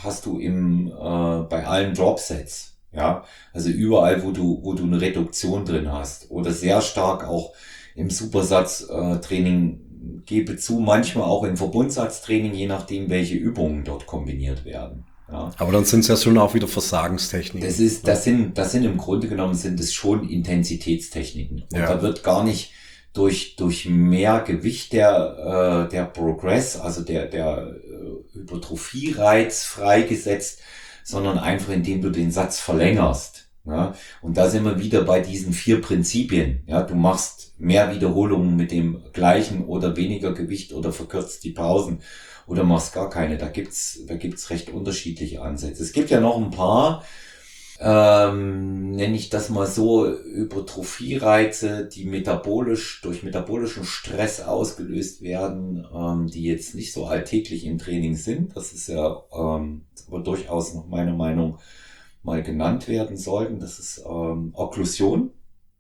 bei allen Dropsets. Ja, also überall, wo du eine Reduktion drin hast, oder sehr stark auch im Supersatztraining, gebe zu, manchmal auch im Verbundsatztraining, je nachdem, welche Übungen dort kombiniert werden. Ja. Aber dann sind es ja schon auch wieder Versagenstechniken. Das sind im Grunde genommen sind es schon Intensitätstechniken. Und da wird gar nicht durch mehr Gewicht der Progress, also der Hypertrophie-Reiz freigesetzt, sondern einfach indem du den Satz verlängerst. Ja, und da sind wir wieder bei diesen 4 Prinzipien. Ja, du machst mehr Wiederholungen mit dem gleichen oder weniger Gewicht oder verkürzt die Pausen oder machst gar keine. Da gibt's recht unterschiedliche Ansätze. Es gibt ja noch ein paar, nenne ich das mal so, Hypertrophie-Reize, die durch metabolischen Stress ausgelöst werden, die jetzt nicht so alltäglich im Training sind. Das ist ja aber durchaus nach meiner Meinung mal genannt werden sollten. Das ist Okklusion.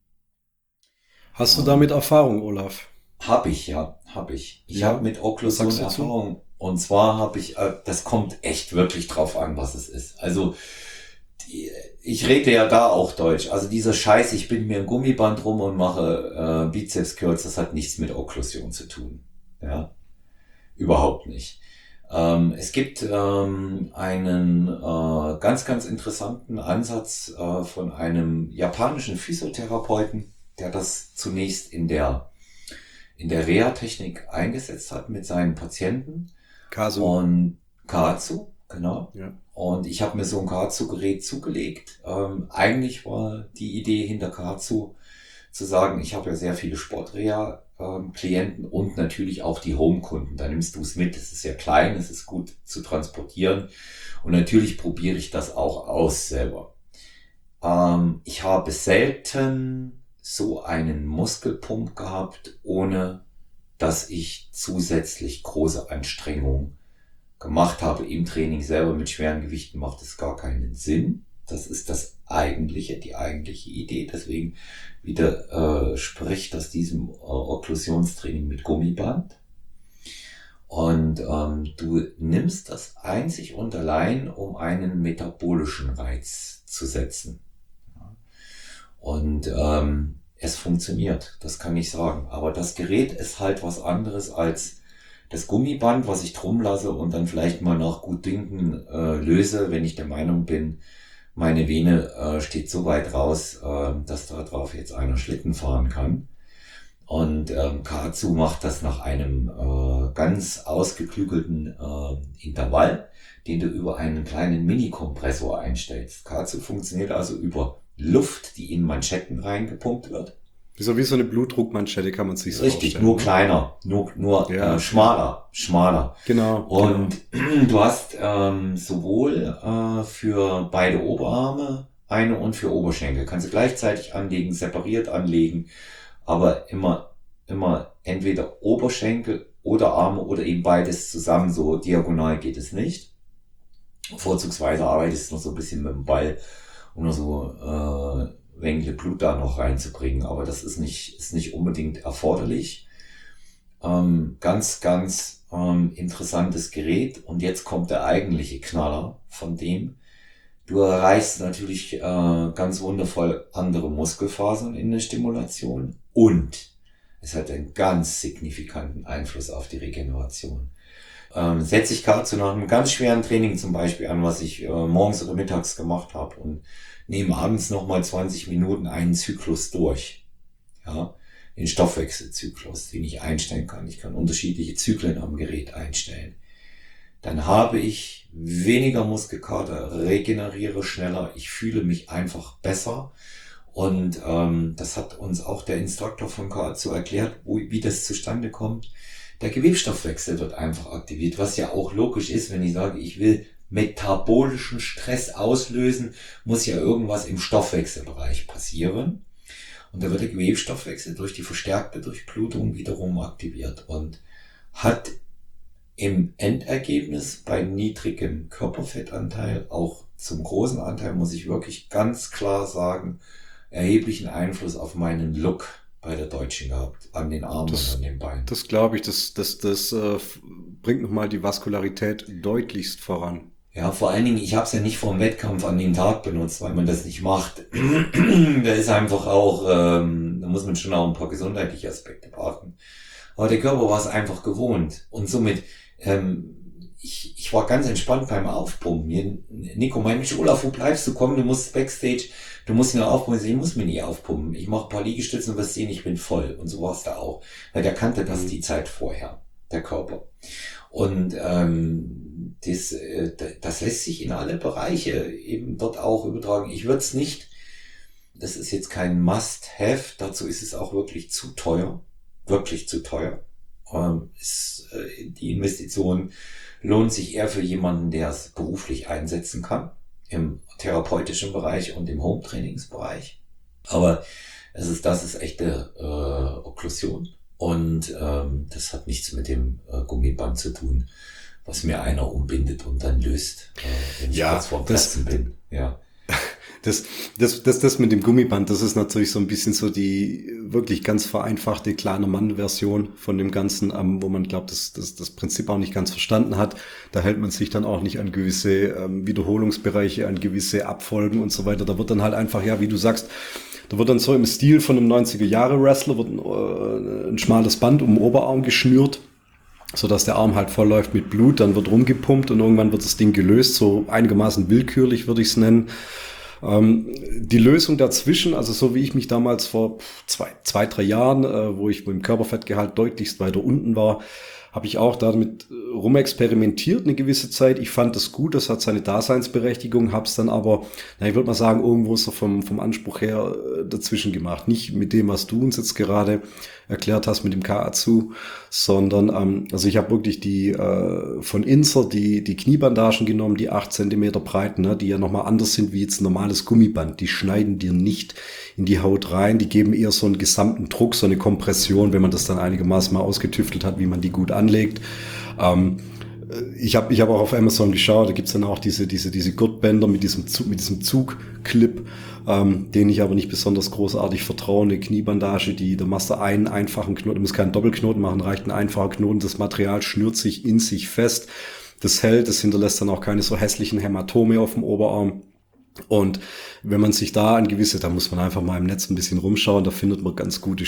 Hast du damit Erfahrung, Olaf? Habe ich. Ich habe mit Okklusion Erfahrung. Und zwar habe ich, das kommt echt wirklich drauf an, was es ist. Also ich rede ja da auch Deutsch. Also dieser Scheiß, ich bin mir ein Gummiband rum und mache Bizeps Curls, das hat nichts mit Okklusion zu tun. Ja, überhaupt nicht. Es gibt einen ganz, ganz interessanten Ansatz von einem japanischen Physiotherapeuten, der das zunächst in der Reha-Technik eingesetzt hat mit seinen Patienten. Kaatsu, genau. Ja. Und ich habe mir so ein Kaatsu-Gerät zugelegt. Eigentlich war die Idee hinter Kaatsu zu sagen, ich habe ja sehr viele Sportreha-Klienten und natürlich auch die Home-Kunden. Da nimmst du es mit, es ist ja klein, es ist gut zu transportieren und natürlich probiere ich das auch aus selber. Ich habe selten so einen Muskelpump gehabt, ohne dass ich zusätzlich große Anstrengungen gemacht habe im Training selber. Mit schweren Gewichten macht es gar keinen Sinn. Das ist die eigentliche Idee. Deswegen widerspricht das diesem Okklusionstraining mit Gummiband. Und du nimmst das einzig und allein, um einen metabolischen Reiz zu setzen. Und es funktioniert, das kann ich sagen. Aber das Gerät ist halt was anderes als das Gummiband, was ich drum lasse und dann vielleicht mal nach Gutdünken löse, wenn ich der Meinung bin, meine Vene steht so weit raus, dass da drauf jetzt einer Schlitten fahren kann. Und Kaatsu macht das nach einem ganz ausgeklügelten Intervall, den du über einen kleinen Mini-Kompressor einstellst. Kaatsu funktioniert also über Luft, die in Manschetten reingepumpt wird. So wie so eine Blutdruckmanschette kann man sich so Richtig, nur kleiner, nur ja, schmaler. Genau. Und du hast sowohl für beide Oberarme eine und für Oberschenkel. Kannst du gleichzeitig anlegen, separiert anlegen, aber immer entweder Oberschenkel oder Arme oder eben beides zusammen, so diagonal geht es nicht. Vorzugsweise arbeitest du noch so ein bisschen mit dem Ball, um noch so Wengle Blut da noch reinzubringen, aber das ist nicht unbedingt erforderlich. Ganz interessantes Gerät, und jetzt kommt der eigentliche Knaller von dem. Du erreichst natürlich ganz wundervoll andere Muskelfasern in der Stimulation, und es hat einen ganz signifikanten Einfluss auf die Regeneration. Setze ich gerade zu nach einem ganz schweren Training zum Beispiel an, was ich morgens oder mittags gemacht habe, und nehme abends nochmal 20 Minuten einen Zyklus durch. Ja, den Stoffwechselzyklus, den ich einstellen kann. Ich kann unterschiedliche Zyklen am Gerät einstellen. Dann habe ich weniger Muskelkater, regeneriere schneller, ich fühle mich einfach besser. Und das hat uns auch der Instruktor von Kaatsu erklärt, wie das zustande kommt. Der Gewebsstoffwechsel wird einfach aktiviert, was ja auch logisch ist, wenn ich sage, ich will metabolischen Stress auslösen, muss ja irgendwas im Stoffwechselbereich passieren. Und da wird der Gewebsstoffwechsel durch die verstärkte Durchblutung wiederum aktiviert und hat im Endergebnis bei niedrigem Körperfettanteil, auch zum großen Anteil, muss ich wirklich ganz klar sagen, erheblichen Einfluss auf meinen Look bei der Deutschen gehabt, an den Armen und an den Beinen. Das glaube ich, das bringt nochmal die Vaskularität deutlichst voran. Ja, vor allen Dingen, ich habe es ja nicht vor dem Wettkampf an dem Tag benutzt, weil man das nicht macht. Da ist einfach auch, da muss man schon auch ein paar gesundheitliche Aspekte beachten. Aber der Körper war es einfach gewohnt. Und somit, ich war ganz entspannt beim Aufpumpen. Nico meinte mich, Olaf, wo bleibst du? Komm, du musst Backstage, du musst ihn aufpumpen. Ich muss mir nie aufpumpen. Ich mache ein paar Liegestützen und wirst sehen, ich bin voll. Und so war es da auch. Weil der kannte das die Zeit vorher, der Körper. Und das lässt sich in alle Bereiche eben dort auch übertragen. Ich würde es nicht, das ist jetzt kein Must-Have, dazu ist es auch wirklich zu teuer. Wirklich zu teuer. Die Investition lohnt sich eher für jemanden, der es beruflich einsetzen kann, im therapeutischen Bereich und im Home-Trainingsbereich. Aber das ist echte Okklusion. Und das hat nichts mit dem Gummiband zu tun, was mir einer umbindet und dann löst, wenn ich kurz vor Platzen bin. Ja. Das mit dem Gummiband, das ist natürlich so ein bisschen so die wirklich ganz vereinfachte kleine Mann-Version von dem Ganzen, wo man glaubt, das Prinzip auch nicht ganz verstanden hat. Da hält man sich dann auch nicht an gewisse Wiederholungsbereiche, an gewisse Abfolgen und so weiter. Da wird dann halt einfach, ja, wie du sagst, da wird dann so im Stil von einem 90er-Jahre-Wrestler wird ein schmales Band um den Oberarm geschnürt, sodass der Arm halt voll läuft mit Blut, dann wird rumgepumpt und irgendwann wird das Ding gelöst, so einigermaßen willkürlich würde ich es nennen. Die Lösung dazwischen, also so wie ich mich damals vor 2-3 Jahren, wo ich mit dem Körperfettgehalt deutlichst weiter unten war, habe ich auch damit rumexperimentiert eine gewisse Zeit. Ich fand das gut, das hat seine Daseinsberechtigung, habe es dann aber, ich würde mal sagen, irgendwo so vom Anspruch her dazwischen gemacht. Nicht mit dem, was du uns jetzt gerade erklärt hast mit dem Kaatsu, sondern also ich habe wirklich die von Inser die Kniebandagen genommen, die 8 Zentimeter breit, ne, die ja nochmal anders sind wie jetzt ein normales Gummiband. Die schneiden dir nicht in die Haut rein, die geben eher so einen gesamten Druck, so eine Kompression, wenn man das dann einigermaßen mal ausgetüftelt hat, wie man die gut anlegt. Ich hab auch auf Amazon geschaut, da gibt's dann auch diese Gurtbänder mit diesem Zugclip, den ich aber nicht besonders großartig vertraue. Eine Kniebandage, da machst du einen einfachen Knoten, du musst keinen Doppelknoten machen, reicht ein einfacher Knoten, das Material schnürt sich in sich fest, das hält, das hinterlässt dann auch keine so hässlichen Hämatome auf dem Oberarm. Und wenn man sich da muss man einfach mal im Netz ein bisschen rumschauen, da findet man ganz gute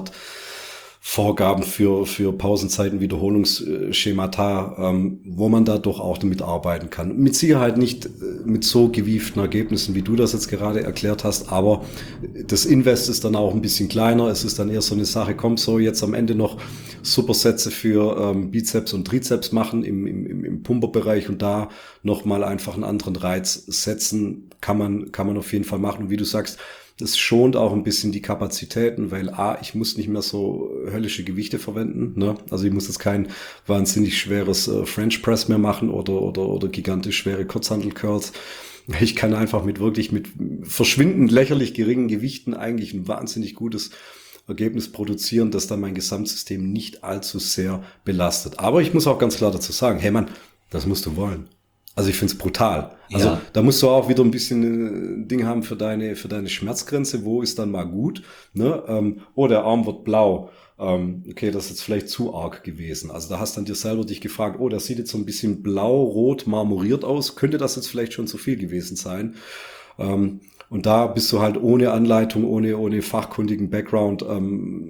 Standardvorgaben für Pausenzeiten, Wiederholungsschemata, wo man da doch auch damit arbeiten kann. Mit Sicherheit nicht mit so gewieften Ergebnissen, wie du das jetzt gerade erklärt hast, aber das Invest ist dann auch ein bisschen kleiner. Es ist dann eher so eine Sache, kommt so jetzt am Ende noch Supersätze für Bizeps und Trizeps machen im Pumperbereich und da nochmal einfach einen anderen Reiz setzen, kann man auf jeden Fall machen. Und wie du sagst, das schont auch ein bisschen die Kapazitäten, weil ich muss nicht mehr so höllische Gewichte verwenden, ne? Also ich muss jetzt kein wahnsinnig schweres French Press mehr machen oder gigantisch schwere Kurzhantel-Curls. Ich kann einfach mit verschwindend lächerlich geringen Gewichten eigentlich ein wahnsinnig gutes Ergebnis produzieren, das dann mein Gesamtsystem nicht allzu sehr belastet. Aber ich muss auch ganz klar dazu sagen, hey Mann, das musst du wollen. Also ich find's brutal. Also da musst du auch wieder ein bisschen ein Ding haben für deine Schmerzgrenze. Wo ist dann mal gut? Ne? Der Arm wird blau. Okay, das ist jetzt vielleicht zu arg gewesen. Also da hast dann dir selber dich gefragt, das sieht jetzt so ein bisschen blau-rot marmoriert aus. Könnte das jetzt vielleicht schon zu viel gewesen sein? Und da bist du halt ohne Anleitung, ohne fachkundigen Background, eher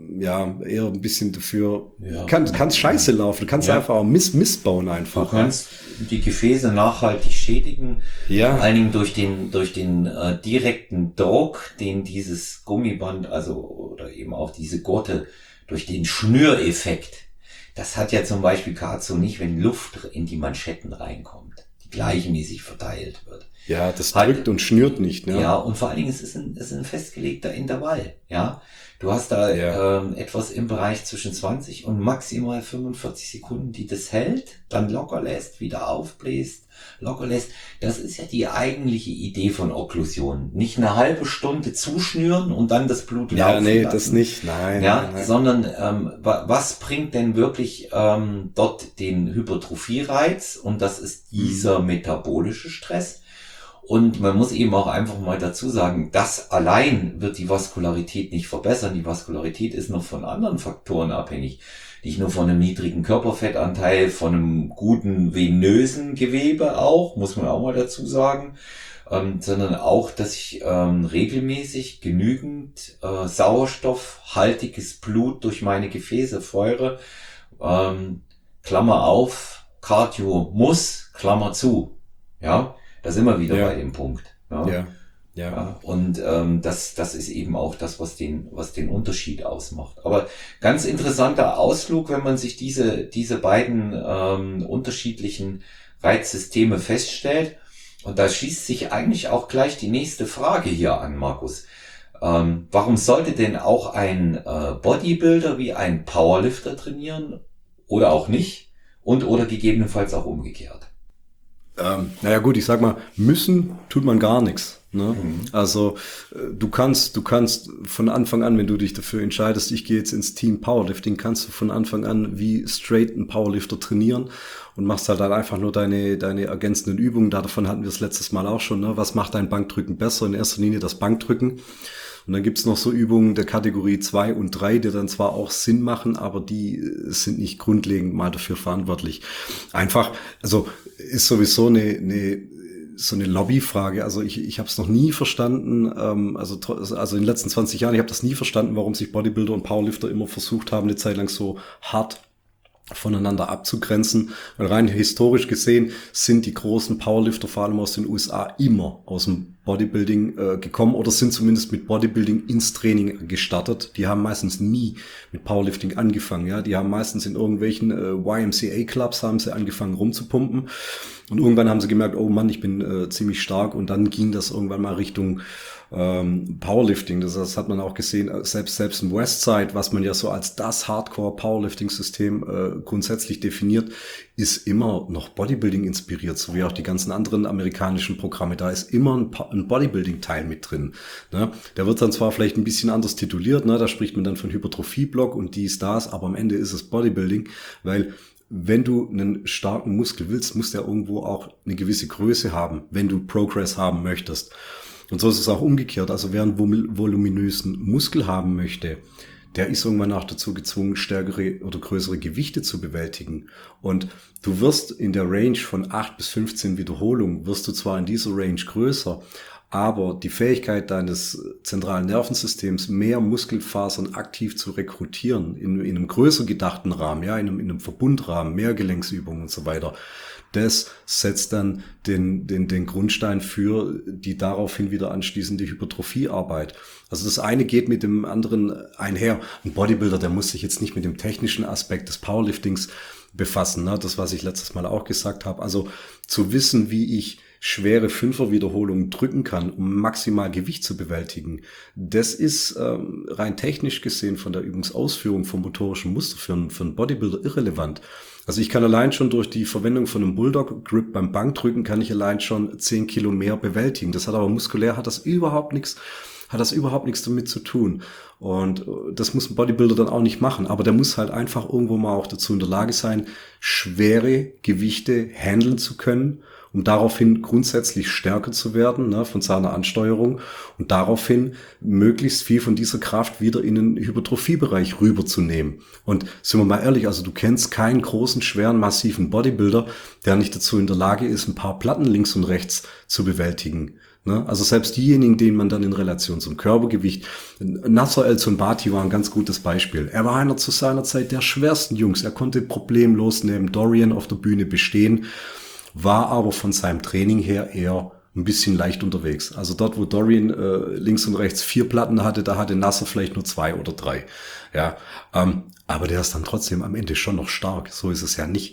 ein bisschen dafür, kannst scheiße laufen, du kannst einfach auch missbauen einfach. Du kannst die Gefäße nachhaltig schädigen, vor allen Dingen durch den direkten Druck, den dieses Gummiband, oder eben auch diese Gurte, durch den Schnüreffekt, das hat ja zum Beispiel Kaatsu nicht, wenn Luft in die Manschetten reinkommt, die gleichmäßig verteilt wird. Ja, das drückt und schnürt nicht, ne? Ja, und vor allen Dingen, es ist ein festgelegter Intervall, ja. Du hast da etwas im Bereich zwischen 20 und maximal 45 Sekunden, die das hält, dann locker lässt, wieder aufbläst, locker lässt. Das ist ja die eigentliche Idee von Okklusion. Nicht eine halbe Stunde zuschnüren und dann das Blut laufen lassen. Das nicht, nein. Sondern was bringt denn wirklich dort den Hypertrophie-Reiz? Und das ist dieser metabolische Stress. Und man muss eben auch einfach mal dazu sagen, das allein wird die Vaskularität nicht verbessern. Die Vaskularität ist noch von anderen Faktoren abhängig. Nicht nur von einem niedrigen Körperfettanteil, von einem guten venösen Gewebe auch, muss man auch mal dazu sagen, sondern auch, dass ich regelmäßig genügend sauerstoffhaltiges Blut durch meine Gefäße feuere. Klammer auf, Cardio muss, Klammer zu. Ja. Da sind wir wieder bei dem Punkt. Ja. Und das ist eben auch das, was den Unterschied ausmacht. Aber ganz interessanter Ausflug, wenn man sich diese beiden unterschiedlichen Reizsysteme feststellt. Und da schließt sich eigentlich auch gleich die nächste Frage hier an, Markus. Warum sollte denn auch ein Bodybuilder wie ein Powerlifter trainieren oder auch nicht? Oder gegebenenfalls auch umgekehrt? Gut, ich sag mal, müssen tut man gar nichts. Ne? Also du kannst von Anfang an, wenn du dich dafür entscheidest, ich gehe jetzt ins Team Powerlifting, kannst du von Anfang an wie straight ein Powerlifter trainieren und machst halt dann einfach nur deine ergänzenden Übungen. Davon hatten wir das letztes Mal auch schon. Ne? Was macht dein Bankdrücken besser? In erster Linie das Bankdrücken. Und dann gibt's noch so Übungen der Kategorie 2 und 3, die dann zwar auch Sinn machen, aber die sind nicht grundlegend mal dafür verantwortlich. Einfach, also ist sowieso so eine Lobbyfrage. Also ich habe es noch nie verstanden, also in den letzten 20 Jahren, ich habe das nie verstanden, warum sich Bodybuilder und Powerlifter immer versucht haben, eine Zeit lang so hart voneinander abzugrenzen. Weil rein historisch gesehen sind die großen Powerlifter, vor allem aus den USA, immer aus dem Bodybuilding gekommen oder sind zumindest mit Bodybuilding ins Training gestartet. Die haben meistens nie mit Powerlifting angefangen. Ja, die haben meistens in irgendwelchen YMCA-Clubs haben sie angefangen rumzupumpen und irgendwann haben sie gemerkt, oh Mann, ich bin ziemlich stark, und dann ging das irgendwann mal Richtung Powerlifting. Das hat man auch gesehen, selbst im Westside, was man ja so als das Hardcore-Powerlifting-System grundsätzlich definiert, ist immer noch Bodybuilding inspiriert, so wie auch die ganzen anderen amerikanischen Programme. Da ist immer ein Bodybuilding-Teil mit drin. Ne? Der wird dann zwar vielleicht ein bisschen anders tituliert, ne? Da spricht man dann von Hypertrophie-Block und dies, das, aber am Ende ist es Bodybuilding, weil wenn du einen starken Muskel willst, muss der irgendwo auch eine gewisse Größe haben, wenn du Progress haben möchtest. Und so ist es auch umgekehrt. Also wer einen voluminösen Muskel haben möchte, der ist irgendwann auch dazu gezwungen, stärkere oder größere Gewichte zu bewältigen. Und du wirst in der Range von 8 bis 15 Wiederholungen, wirst du zwar in dieser Range größer, aber die Fähigkeit deines zentralen Nervensystems, mehr Muskelfasern aktiv zu rekrutieren, in einem größer gedachten Rahmen, ja, in einem Verbundrahmen, mehr Gelenksübungen und so weiter, das setzt dann den Grundstein für die daraufhin wieder anschließende Hypertrophiearbeit. Also das eine geht mit dem anderen einher. Ein Bodybuilder, der muss sich jetzt nicht mit dem technischen Aspekt des Powerliftings befassen, ne? Das, was ich letztes Mal auch gesagt habe. Also zu wissen, wie ich schwere Fünfer-Wiederholungen drücken kann, um maximal Gewicht zu bewältigen, das ist rein technisch gesehen von der Übungsausführung vom motorischen Muster für einen Bodybuilder irrelevant. Also ich kann allein schon durch die Verwendung von einem Bulldog-Grip beim Bankdrücken kann ich allein schon 10 Kilo mehr bewältigen. Das hat aber muskulär hat das überhaupt nichts damit zu tun. Und das muss ein Bodybuilder dann auch nicht machen. Aber der muss halt einfach irgendwo mal auch dazu in der Lage sein, schwere Gewichte handeln zu können, um daraufhin grundsätzlich stärker zu werden, ne, von seiner Ansteuerung, und daraufhin möglichst viel von dieser Kraft wieder in den Hypertrophiebereich rüberzunehmen. Und sind wir mal ehrlich, also du kennst keinen großen, schweren, massiven Bodybuilder, der nicht dazu in der Lage ist, ein paar Platten links und rechts zu bewältigen. Ne? Also selbst diejenigen, denen man dann in Relation zum Körpergewicht, Nasser El-Sonbati war ein ganz gutes Beispiel. Er war einer zu seiner Zeit der schwersten Jungs. Er konnte problemlos neben Dorian auf der Bühne bestehen, war aber von seinem Training her eher ein bisschen leicht unterwegs. Also dort, wo Dorian links und rechts 4 Platten hatte, da hatte Nasser vielleicht nur 2 oder 3. Ja, aber der ist dann trotzdem am Ende schon noch stark. So ist es ja nicht.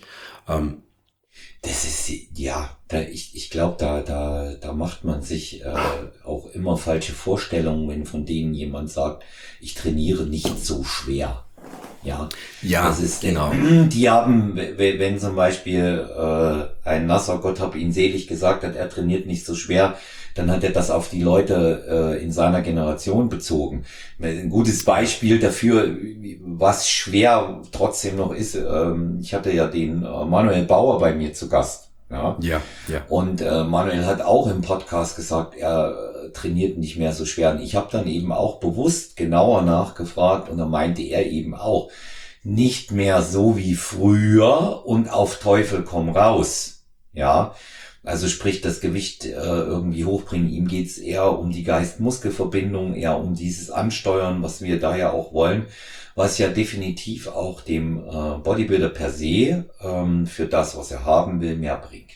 Das ist, ja, ich glaube, da macht man sich auch immer falsche Vorstellungen, wenn von denen jemand sagt, ich trainiere nicht so schwer. Ja, das ist genau. Die haben, wenn zum Beispiel ein Nasser, Gott hab ihn selig, gesagt hat, er trainiert nicht so schwer, dann hat er das auf die Leute in seiner Generation bezogen. Ein gutes Beispiel dafür, was schwer trotzdem noch ist, ich hatte ja den Manuel Bauer bei mir zu Gast. Ja. Und Manuel hat auch im Podcast gesagt, er trainiert nicht mehr so schwer. Und ich habe dann eben auch bewusst genauer nachgefragt und da meinte er eben auch, nicht mehr so wie früher und auf Teufel komm raus. Ja, also sprich das Gewicht irgendwie hochbringen. Ihm geht's eher um die Geist-Muskel-Verbindung, eher um dieses Ansteuern, was wir da ja auch wollen, was ja definitiv auch dem Bodybuilder per se für das, was er haben will, mehr bringt.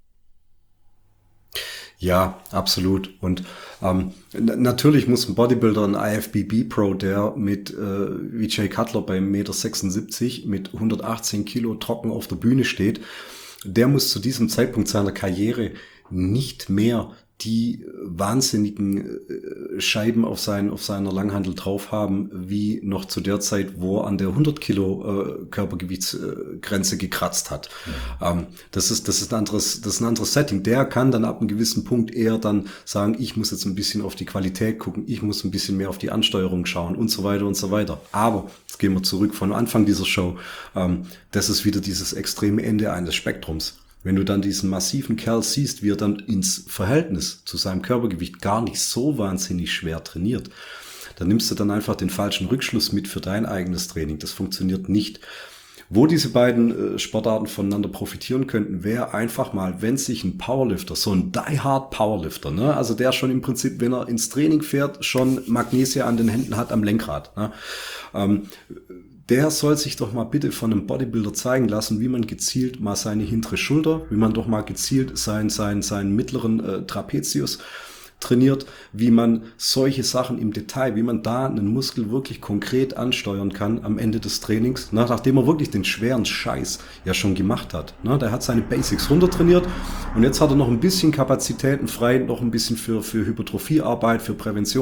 Ja, absolut. Und natürlich muss ein Bodybuilder, ein IFBB Pro, der mit Vijay Cutler bei 1,76 Meter mit 118 Kilo trocken auf der Bühne steht, der muss zu diesem Zeitpunkt seiner Karriere nicht mehr die wahnsinnigen Scheiben auf seiner Langhantel drauf haben, wie noch zu der Zeit, wo er an der 100 Kilo Körpergewichtsgrenze gekratzt hat. Das ist ein anderes Setting. Der kann dann ab einem gewissen Punkt eher dann sagen, ich muss jetzt ein bisschen auf die Qualität gucken, ich muss ein bisschen mehr auf die Ansteuerung schauen und so weiter und so weiter. Aber jetzt gehen wir zurück von Anfang dieser Show. Das ist wieder dieses extreme Ende eines Spektrums. Wenn du dann diesen massiven Kerl siehst, wie er dann ins Verhältnis zu seinem Körpergewicht gar nicht so wahnsinnig schwer trainiert, dann nimmst du dann einfach den falschen Rückschluss mit für dein eigenes Training. Das funktioniert nicht. Wo diese beiden Sportarten voneinander profitieren könnten, wäre einfach mal, wenn sich ein Powerlifter, so ein die-hard Powerlifter, ne, also der schon im Prinzip, wenn er ins Training fährt, schon Magnesie an den Händen hat am Lenkrad, ne, der soll sich doch mal bitte von einem Bodybuilder zeigen lassen, wie man gezielt mal seine hintere Schulter, wie man doch mal gezielt seinen mittleren Trapezius trainiert, wie man solche Sachen im Detail, wie man da einen Muskel wirklich konkret ansteuern kann am Ende des Trainings, nachdem er wirklich den schweren Scheiß ja schon gemacht hat. Der hat seine Basics runtertrainiert und jetzt hat er noch ein bisschen Kapazitäten frei, noch ein bisschen für Hypertrophiearbeit, für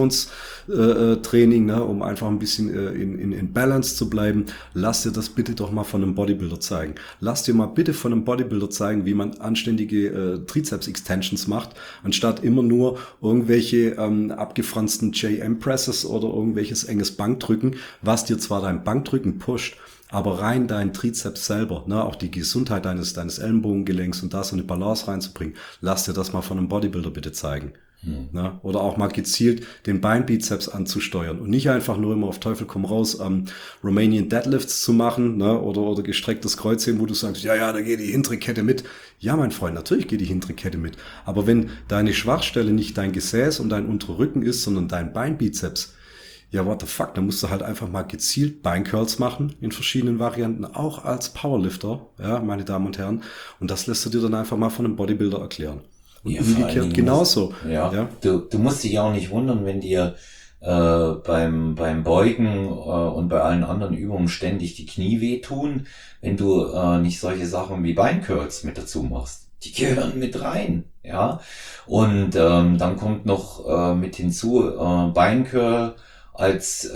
Präventionstraining, um einfach ein bisschen in Balance zu bleiben. Lass dir das bitte doch mal von einem Bodybuilder zeigen. Lass dir mal bitte von einem Bodybuilder zeigen, wie man anständige Trizeps-Extensions macht, anstatt immer nur irgendwelche abgefransten JM-Presses oder irgendwelches enges Bankdrücken, was dir zwar dein Bankdrücken pusht, aber rein dein Trizeps selber, auch die Gesundheit deines Ellenbogengelenks und da so eine Balance reinzubringen, lass dir das mal von einem Bodybuilder bitte zeigen. Oder auch mal gezielt den Beinbizeps anzusteuern und nicht einfach nur immer auf Teufel komm raus Romanian Deadlifts zu machen, oder gestrecktes Kreuzheben, wo du sagst, ja, da geht die hintere Kette mit. Ja, mein Freund, natürlich geht die hintere Kette mit. Aber wenn deine Schwachstelle nicht dein Gesäß und dein unterer Rücken ist, sondern dein Beinbizeps, ja, what the fuck, dann musst du halt einfach mal gezielt Beincurls machen in verschiedenen Varianten, auch als Powerlifter, ja, meine Damen und Herren. Und das lässt du dir dann einfach mal von einem Bodybuilder erklären. Und ja, umgekehrt genauso. Ja. Du musst dich auch nicht wundern, wenn dir beim Beugen und bei allen anderen Übungen ständig die Knie wehtun, wenn du nicht solche Sachen wie Beincurls mit dazu machst. Die gehören mit rein, ja. Und dann kommt noch mit hinzu Beincurl als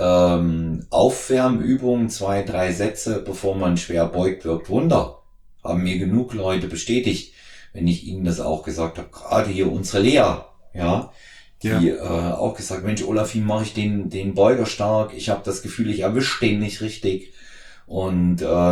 Aufwärmübung, 2, 3 Sätze, bevor man schwer beugt, wirkt Wunder. Haben mir genug Leute bestätigt, wenn ich ihnen das auch gesagt habe, gerade hier unsere Lea, ja, die auch gesagt, Mensch, Olaf, wie mache ich den Beuger stark? Ich habe das Gefühl, ich erwische den nicht richtig. Und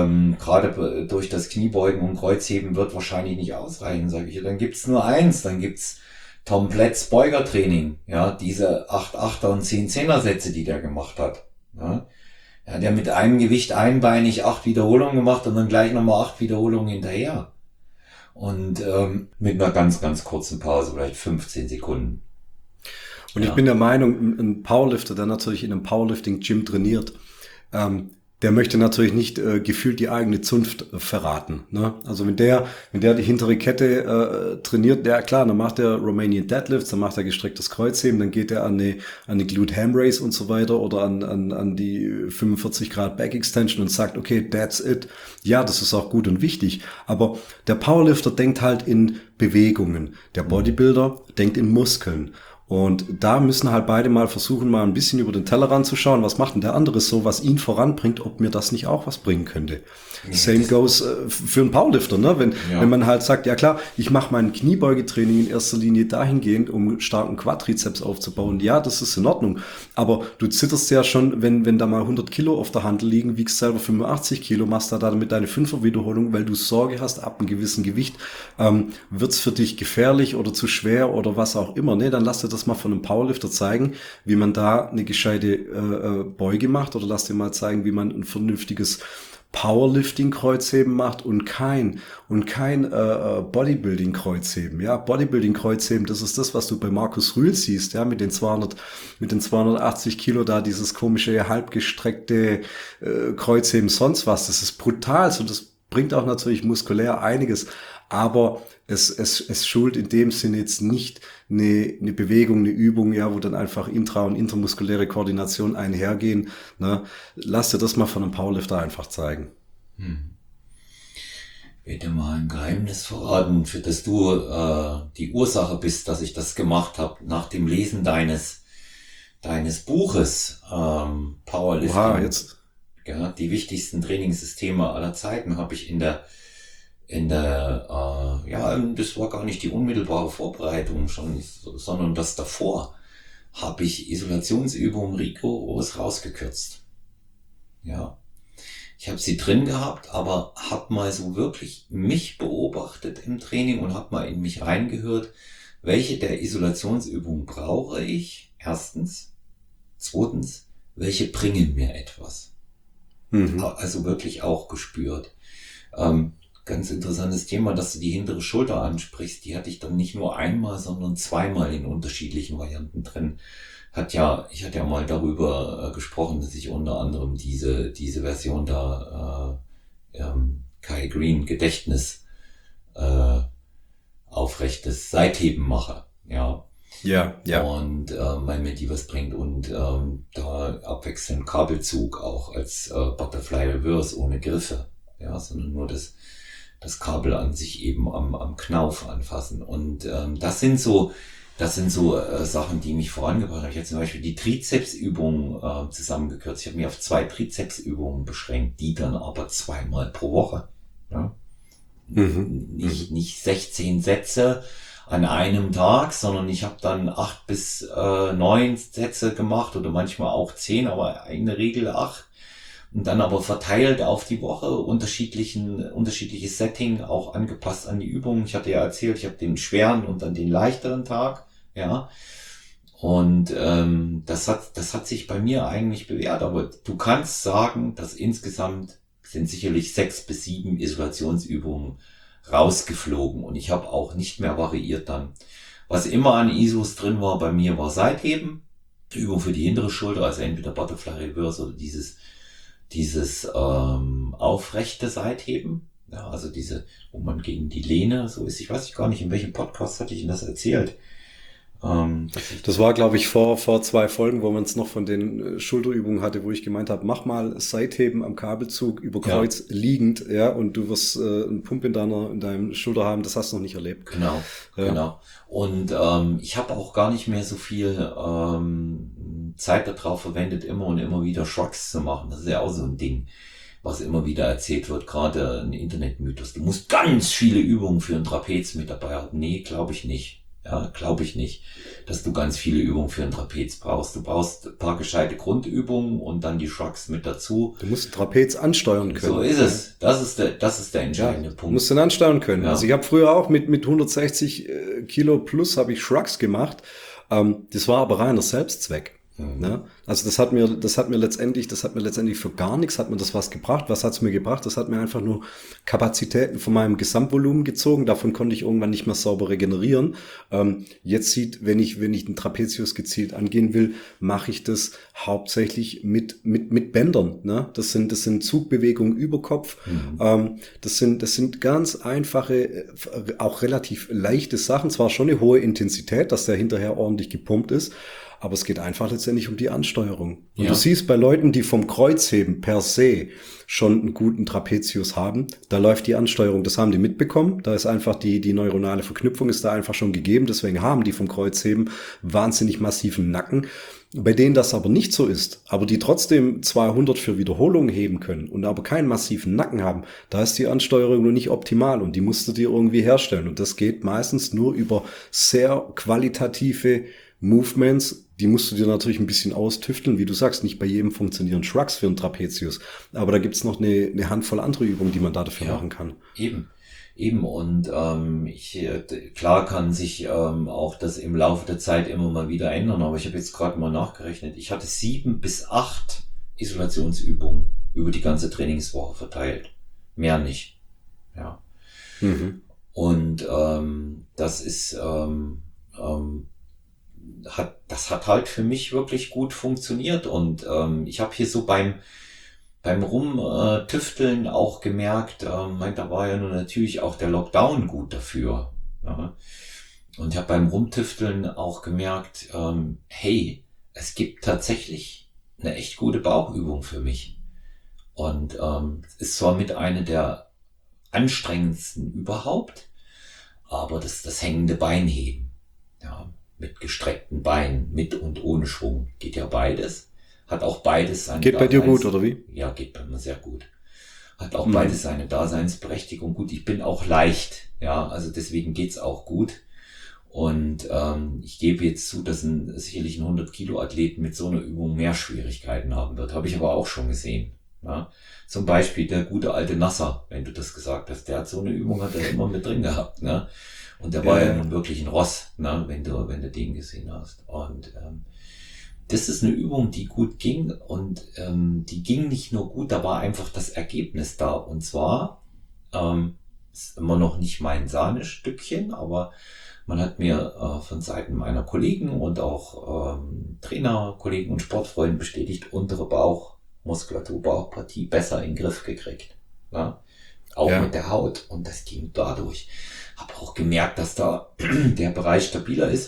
gerade durch das Kniebeugen und Kreuzheben wird wahrscheinlich nicht ausreichen, sage ich. Dann gibt's nur eins, dann gibt's Tom Pletz Beugertraining, ja, diese 8-8er und 10-10er Sätze, die der gemacht hat. Ja, der mit einem Gewicht einbeinig 8 Wiederholungen gemacht und dann gleich nochmal 8 Wiederholungen hinterher. Und mit einer ganz, ganz kurzen Pause, vielleicht 15 Sekunden. Und ich bin der Meinung, ein Powerlifter, der natürlich in einem Powerlifting-Gym trainiert, der möchte natürlich nicht gefühlt die eigene Zunft verraten. Also wenn der die hintere Kette trainiert, ja klar, dann macht er Romanian Deadlifts, dann macht er gestrecktes Kreuzheben, dann geht er an eine Glute Ham Raise und so weiter oder an die 45 Grad Back Extension und sagt, okay, that's it. Ja, das ist auch gut und wichtig. Aber der Powerlifter denkt halt in Bewegungen. Der Bodybuilder denkt in Muskeln. Und da müssen halt beide mal versuchen, mal ein bisschen über den Tellerrand zu schauen, was macht denn der andere so, was ihn voranbringt, ob mir das nicht auch was bringen könnte. Ja, same goes für einen Powerlifter, wenn man halt sagt, ja klar, ich mache mein Kniebeugetraining in erster Linie dahingehend, um starken Quadrizeps aufzubauen. Ja, das ist in Ordnung. Aber du zitterst ja schon, wenn da mal 100 Kilo auf der Hand liegen, wiegst selber 85 Kilo, machst da damit deine 5er Wiederholung, weil du Sorge hast, ab einem gewissen Gewicht wird's für dich gefährlich oder zu schwer oder was auch immer. Dann lass dir das mal von einem Powerlifter zeigen, wie man da eine gescheite Beuge macht, oder lass dir mal zeigen, wie man ein vernünftiges Powerlifting-Kreuzheben macht und kein Bodybuilding-Kreuzheben. Ja, Bodybuilding-Kreuzheben, das ist das, was du bei Markus Rühl siehst, ja, mit den 280 Kilo da, dieses komische, halbgestreckte Kreuzheben, sonst was. Das ist brutal und das bringt auch natürlich muskulär einiges, aber es schult in dem Sinne jetzt nicht eine Bewegung, eine Übung, ja, wo dann einfach intra- und intermuskuläre Koordination einhergehen. Lass dir das mal von einem Powerlifter einfach zeigen. Ich werde dir mal ein Geheimnis verraten, für das du die Ursache bist, dass ich das gemacht habe. Nach dem Lesen deines Buches Powerlifting. Oha, jetzt. Ja, die wichtigsten Trainingssysteme aller Zeiten habe ich das war gar nicht die unmittelbare Vorbereitung schon, sondern das davor habe ich Isolationsübungen rigoros rausgekürzt. Ja. Ich habe sie drin gehabt, aber habe mal so wirklich mich beobachtet im Training und habe mal in mich reingehört, welche der Isolationsübungen brauche ich? Erstens. Zweitens, welche bringen mir etwas? Also wirklich auch gespürt. Ganz interessantes Thema, dass du die hintere Schulter ansprichst. Die hatte ich dann nicht nur einmal, sondern zweimal in unterschiedlichen Varianten drin. Ich hatte ja mal darüber gesprochen, dass ich unter anderem diese Version da Kai Green Gedächtnis aufrechtes Seitheben mache. Ja. Ja, ja. Und mein Menti was bringt und da abwechselnd Kabelzug auch als Butterfly Reverse ohne Griffe, ja, sondern nur das Kabel an sich eben am Knauf anfassen. Und das sind so Sachen, die mich vorangebracht haben. Ich habe zum Beispiel die Trizepsübungen zusammengekürzt. Ich habe mich auf 2 Trizepsübungen beschränkt, die dann aber 2-mal pro Woche. Ja? Nicht 16 Sätze an einem Tag, sondern ich habe dann 8 bis 9 Sätze gemacht oder manchmal auch 10, aber in der Regel 8. Und dann aber verteilt auf die Woche, unterschiedliches Setting, auch angepasst an die Übung. Ich hatte ja erzählt, ich habe den schweren und dann den leichteren Tag, ja. Und das hat sich bei mir eigentlich bewährt. Aber du kannst sagen, dass insgesamt sind sicherlich 6 bis 7 Isolationsübungen rausgeflogen. Und ich habe auch nicht mehr variiert dann. Was immer an ISOs drin war bei mir, war Seitheben, Übung für die hintere Schulter, also entweder Butterfly Reverse oder dieses aufrechte Seitheben, ja, also wo man gegen die Lehne so ist. Ich weiß gar nicht, in welchem Podcast hatte ich Ihnen das erzählt. Das war, glaube ich, vor 2 Folgen, wo man es noch von den Schulterübungen hatte, wo ich gemeint habe, mach mal Seitheben am Kabelzug über Kreuz liegend, ja, und du wirst einen Pump in deinem Schulter haben, das hast du noch nicht erlebt. Genau, ja. Genau. Und ich habe auch gar nicht mehr so viel Zeit darauf verwendet, immer und immer wieder Shrugs zu machen. Das ist ja auch so ein Ding, was immer wieder erzählt wird, gerade ein Internetmythos. Du musst ganz viele Übungen für ein Trapez mit dabei haben. Nee, glaube ich nicht. Ja, glaube ich nicht, dass du ganz viele Übungen für ein Trapez brauchst. Du brauchst ein paar gescheite Grundübungen und dann die Shrugs mit dazu. Du musst Trapez ansteuern können. So ist es. Das ist der entscheidende Punkt. Du musst den ansteuern können. Ja. Also ich habe früher auch mit 160 Kilo plus habe ich Shrugs gemacht. Das war aber reiner Selbstzweck. Ne? Also das hat mir letztendlich für gar nichts hat mir das was gebracht. Was hat's mir gebracht? Das hat mir einfach nur Kapazitäten von meinem Gesamtvolumen gezogen. Davon konnte ich irgendwann nicht mehr sauber regenerieren. Jetzt wenn ich den Trapezius gezielt angehen will, mache ich das hauptsächlich mit Bändern. Ne? Das sind Zugbewegungen über Kopf. Das sind ganz einfache, auch relativ leichte Sachen. Zwar schon eine hohe Intensität, dass der hinterher ordentlich gepumpt ist. Aber es geht einfach letztendlich um die Ansteuerung. Und du siehst bei Leuten, die vom Kreuzheben per se schon einen guten Trapezius haben, da läuft die Ansteuerung, das haben die mitbekommen. Da ist einfach die neuronale Verknüpfung ist da einfach schon gegeben. Deswegen haben die vom Kreuzheben wahnsinnig massiven Nacken. Bei denen das aber nicht so ist, aber die trotzdem 200 für Wiederholungen heben können und aber keinen massiven Nacken haben, da ist die Ansteuerung noch nicht optimal und die musst du dir irgendwie herstellen. Und das geht meistens nur über sehr qualitative Movements, die musst du dir natürlich ein bisschen austüfteln. Wie du sagst, nicht bei jedem funktionieren Shrugs für einen Trapezius. Aber da gibt's noch eine Handvoll andere Übungen, die man da dafür machen kann. Eben. Und klar kann sich auch das im Laufe der Zeit immer mal wieder ändern. Aber ich habe jetzt gerade mal nachgerechnet. Ich hatte 7 bis 8 Isolationsübungen über die ganze Trainingswoche verteilt. Mehr nicht. Ja. Und das ist hat halt für mich wirklich gut funktioniert und ich habe hier so beim Rumtüfteln auch gemerkt, da war ja nun natürlich auch der Lockdown gut dafür. Ja. Und ich habe beim Rumtüfteln auch gemerkt, hey, es gibt tatsächlich eine echt gute Bauchübung für mich. Und es ist zwar mit einer der anstrengendsten überhaupt, aber das hängende Beinheben. Ja. Mit gestreckten Beinen, mit und ohne Schwung. Geht ja beides. Hat auch beides seine Geht bei dir gut, oder wie? Ja, geht bei mir sehr gut. Hat auch beides seine Daseinsberechtigung. Gut, ich bin auch leicht. Ja, also deswegen geht's auch gut. Und ich gebe jetzt zu, dass sicherlich ein 100-Kilo-Athlet mit so einer Übung mehr Schwierigkeiten haben wird. Habe ich aber auch schon gesehen. Ja. Zum Beispiel der gute alte Nasser, wenn du das gesagt hast. Der hat so eine Übung, hat er immer mit drin gehabt. Ne? Und der war ja nun wirklich ein Ross, ne, wenn du den gesehen hast. Und das ist eine Übung, die gut ging und die ging nicht nur gut, da war einfach das Ergebnis da. Und zwar ist immer noch nicht mein Sahnestückchen, aber man hat mir von Seiten meiner Kollegen und auch Trainer, Kollegen und Sportfreunden bestätigt, untere Bauchmuskulatur, Bauchpartie besser in den Griff gekriegt. Ne? Auch mit der Haut. Und das ging dadurch. Habe auch gemerkt, dass da der Bereich stabiler ist.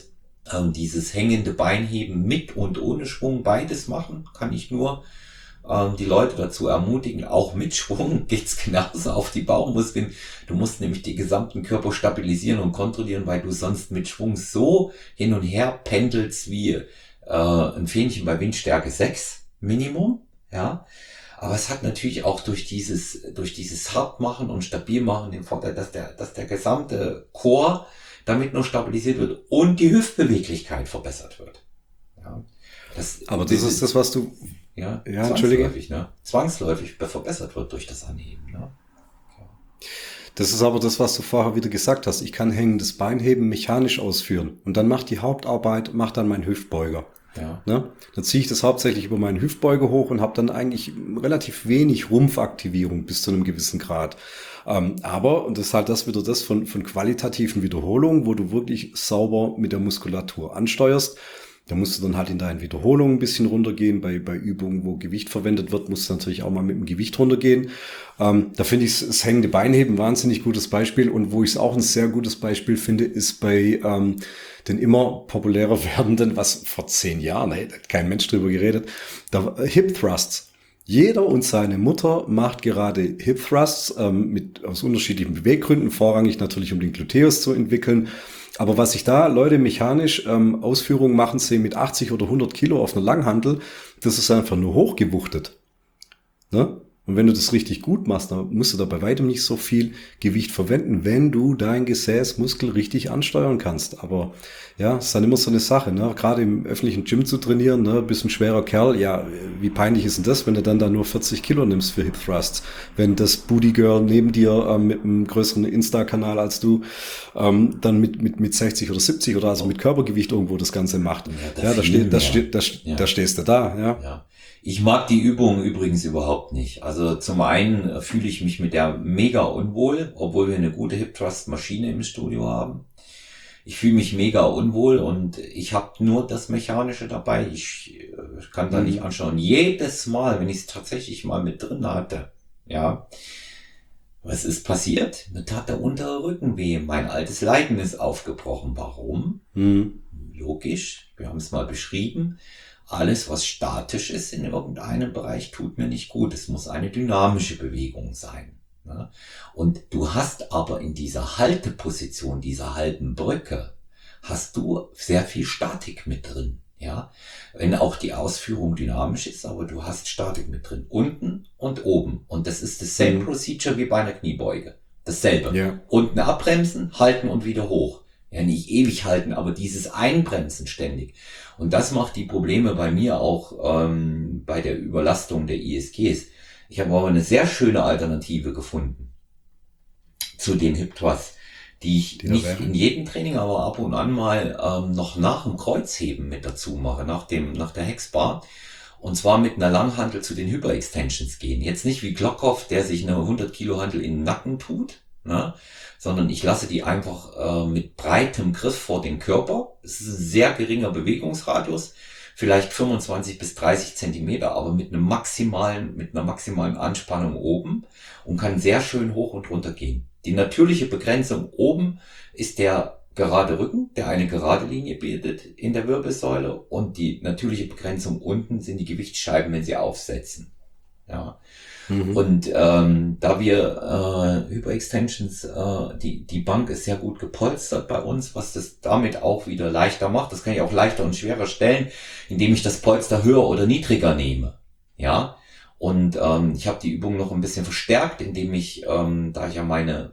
Dieses hängende Beinheben mit und ohne Schwung, beides machen, kann ich nur die Leute dazu ermutigen. Auch mit Schwung geht's genauso auf die Bauchmuskeln. Du musst nämlich den gesamten Körper stabilisieren und kontrollieren, weil du sonst mit Schwung so hin und her pendelst wie ein Fähnchen bei Windstärke 6 Minimum. Ja, aber es hat natürlich auch durch dieses Hartmachen und Stabilmachen den Vorteil, dass der gesamte Core damit nur stabilisiert wird und die Hüftbeweglichkeit verbessert wird. Ja, Aber das ist das, was du... Ja, Entschuldige. zwangsläufig, ne? Zwangsläufig verbessert wird durch das Anheben, ne? Ja. Das ist aber das, was du vorher wieder gesagt hast. Ich kann hängendes Beinheben mechanisch ausführen. Und dann macht die Hauptarbeit, macht dann mein Hüftbeuger. Ja. Ne? Dann ziehe ich das hauptsächlich über meinen Hüftbeuger hoch und habe dann eigentlich relativ wenig Rumpfaktivierung bis zu einem gewissen Grad. Aber, und das ist halt das von qualitativen Wiederholungen, wo du wirklich sauber mit der Muskulatur ansteuerst. Da musst du dann halt in deinen Wiederholungen ein bisschen runtergehen. Bei Übungen, wo Gewicht verwendet wird, musst du natürlich auch mal mit dem Gewicht runtergehen. Da finde ich das hängende Beinheben ein wahnsinnig gutes Beispiel. Und wo ich es auch ein sehr gutes Beispiel finde, ist bei den immer populärer werdenden, was vor 10 Jahren, hat kein Mensch drüber geredet, Hip Thrusts. Jeder und seine Mutter macht gerade Hip Thrusts aus unterschiedlichen Beweggründen, vorrangig natürlich, um den Gluteus zu entwickeln. Aber was ich da Leute mechanisch Ausführungen machen sehen mit 80 oder 100 Kilo auf einer Langhantel, das ist einfach nur hochgewuchtet. Ne? Und wenn du das richtig gut machst, dann musst du da bei weitem nicht so viel Gewicht verwenden, wenn du dein Gesäßmuskel richtig ansteuern kannst. Aber ja, ist dann immer so eine Sache, ne? Gerade im öffentlichen Gym zu trainieren, ne? Bist ein schwerer Kerl, ja, wie peinlich ist denn das, wenn du dann da nur 40 Kilo nimmst für Hip Thrusts? Wenn das Booty Girl neben dir mit einem größeren Insta-Kanal als du dann mit 60 oder 70 oder also mit Körpergewicht irgendwo das Ganze macht. Ja, da stehst du da, ja. Ja. Ich mag die Übung übrigens überhaupt nicht. Also zum einen fühle ich mich mit der mega unwohl, obwohl wir eine gute Hip Thrust Maschine im Studio haben. Ich fühle mich mega unwohl und ich habe nur das Mechanische dabei. Ich kann da nicht anschauen. Jedes Mal, wenn ich es tatsächlich mal mit drin hatte, ja, was ist passiert? Mir tat der untere Rücken weh. Mein altes Leiden ist aufgebrochen. Warum? Logisch, wir haben es mal beschrieben. Alles, was statisch ist in irgendeinem Bereich, tut mir nicht gut. Es muss eine dynamische Bewegung sein. Ne? Und du hast aber in dieser Halteposition, dieser halben Brücke, hast du sehr viel Statik mit drin. Ja, wenn auch die Ausführung dynamisch ist, aber du hast Statik mit drin. Unten und oben. Und das ist dasselbe Procedure wie bei einer Kniebeuge. Dasselbe. Ja. Unten abbremsen, halten und wieder hoch. Ja, nicht ewig halten, aber dieses Einbremsen ständig. Und das macht die Probleme bei mir auch bei der Überlastung der ISGs. Ich habe aber eine sehr schöne Alternative gefunden zu den Hip Thrusts, die ich nicht in jedem Training, aber ab und an mal noch nach dem Kreuzheben mit dazu mache, nach der Hexbar. Und zwar mit einer Langhantel zu den Hyperextensions gehen. Jetzt nicht wie Glockhoff, der sich eine 100 Kilo Hantel in den Nacken tut, ne? Sondern ich lasse die einfach mit breitem Griff vor den Körper. Es ist ein sehr geringer Bewegungsradius, vielleicht 25 bis 30 Zentimeter, aber mit einer maximalen Anspannung oben und kann sehr schön hoch und runter gehen. Die natürliche Begrenzung oben ist der gerade Rücken, der eine gerade Linie bildet in der Wirbelsäule, und die natürliche Begrenzung unten sind die Gewichtsscheiben, wenn sie aufsetzen. Ja. Und da wir Hyperextensions, die Bank ist sehr gut gepolstert bei uns, was das damit auch wieder leichter macht. Das kann ich auch leichter und schwerer stellen, indem ich das Polster höher oder niedriger nehme. Ja. Und ich habe die Übung noch ein bisschen verstärkt, indem ich, da ich ja meine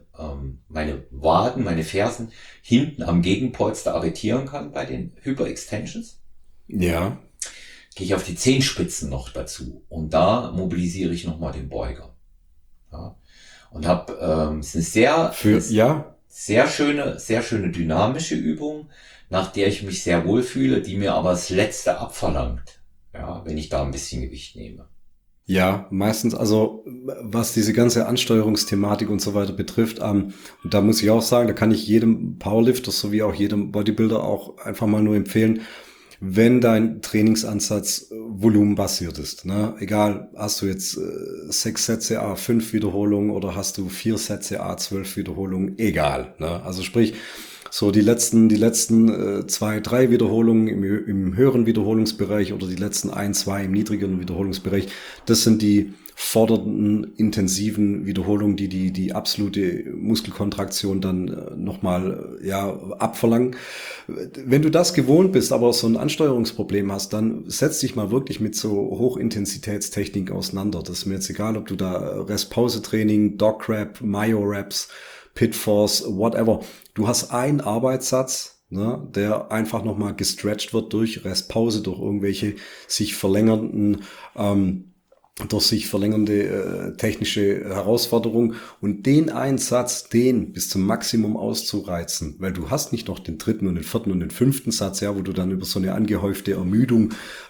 Waden, meine Fersen hinten am Gegenpolster arretieren kann bei den Hyperextensions. Ja. Gehe ich auf die Zehenspitzen noch dazu und da mobilisiere ich nochmal den Beuger. Ja. Und habe es ist eine sehr schöne dynamische Übung, nach der ich mich sehr wohl fühle, die mir aber das Letzte abverlangt, ja, wenn ich da ein bisschen Gewicht nehme. Ja, meistens, also was diese ganze Ansteuerungsthematik und so weiter betrifft, und da muss ich auch sagen, da kann ich jedem Powerlifter sowie auch jedem Bodybuilder auch einfach mal nur empfehlen, wenn dein Trainingsansatz volumenbasiert ist, ne? Egal, hast du jetzt 6 Sätze A5 Wiederholungen oder hast du 4 Sätze A12 Wiederholungen, egal, ne? Also sprich, So die letzten 2, 3 Wiederholungen im höheren Wiederholungsbereich oder die letzten 1, 2 im niedrigeren Wiederholungsbereich, das sind die fordernden, intensiven Wiederholungen, die absolute Muskelkontraktion dann nochmal abverlangen. Wenn du das gewohnt bist, aber so ein Ansteuerungsproblem hast, dann setz dich mal wirklich mit so Hochintensitätstechniken auseinander. Das ist mir jetzt egal, ob du da Rest-Pause-Training, Dog-Rap, Myo-Raps, Pit-Force, whatever. Du hast einen Arbeitssatz, ne, der einfach nochmal gestretched wird durch Restpause, durch irgendwelche sich verlängernden technische Herausforderungen, und den einen Satz, den bis zum Maximum auszureizen, weil du hast nicht noch den dritten und den vierten und den fünften Satz, ja, wo du dann über so eine angehäufte Ermüdung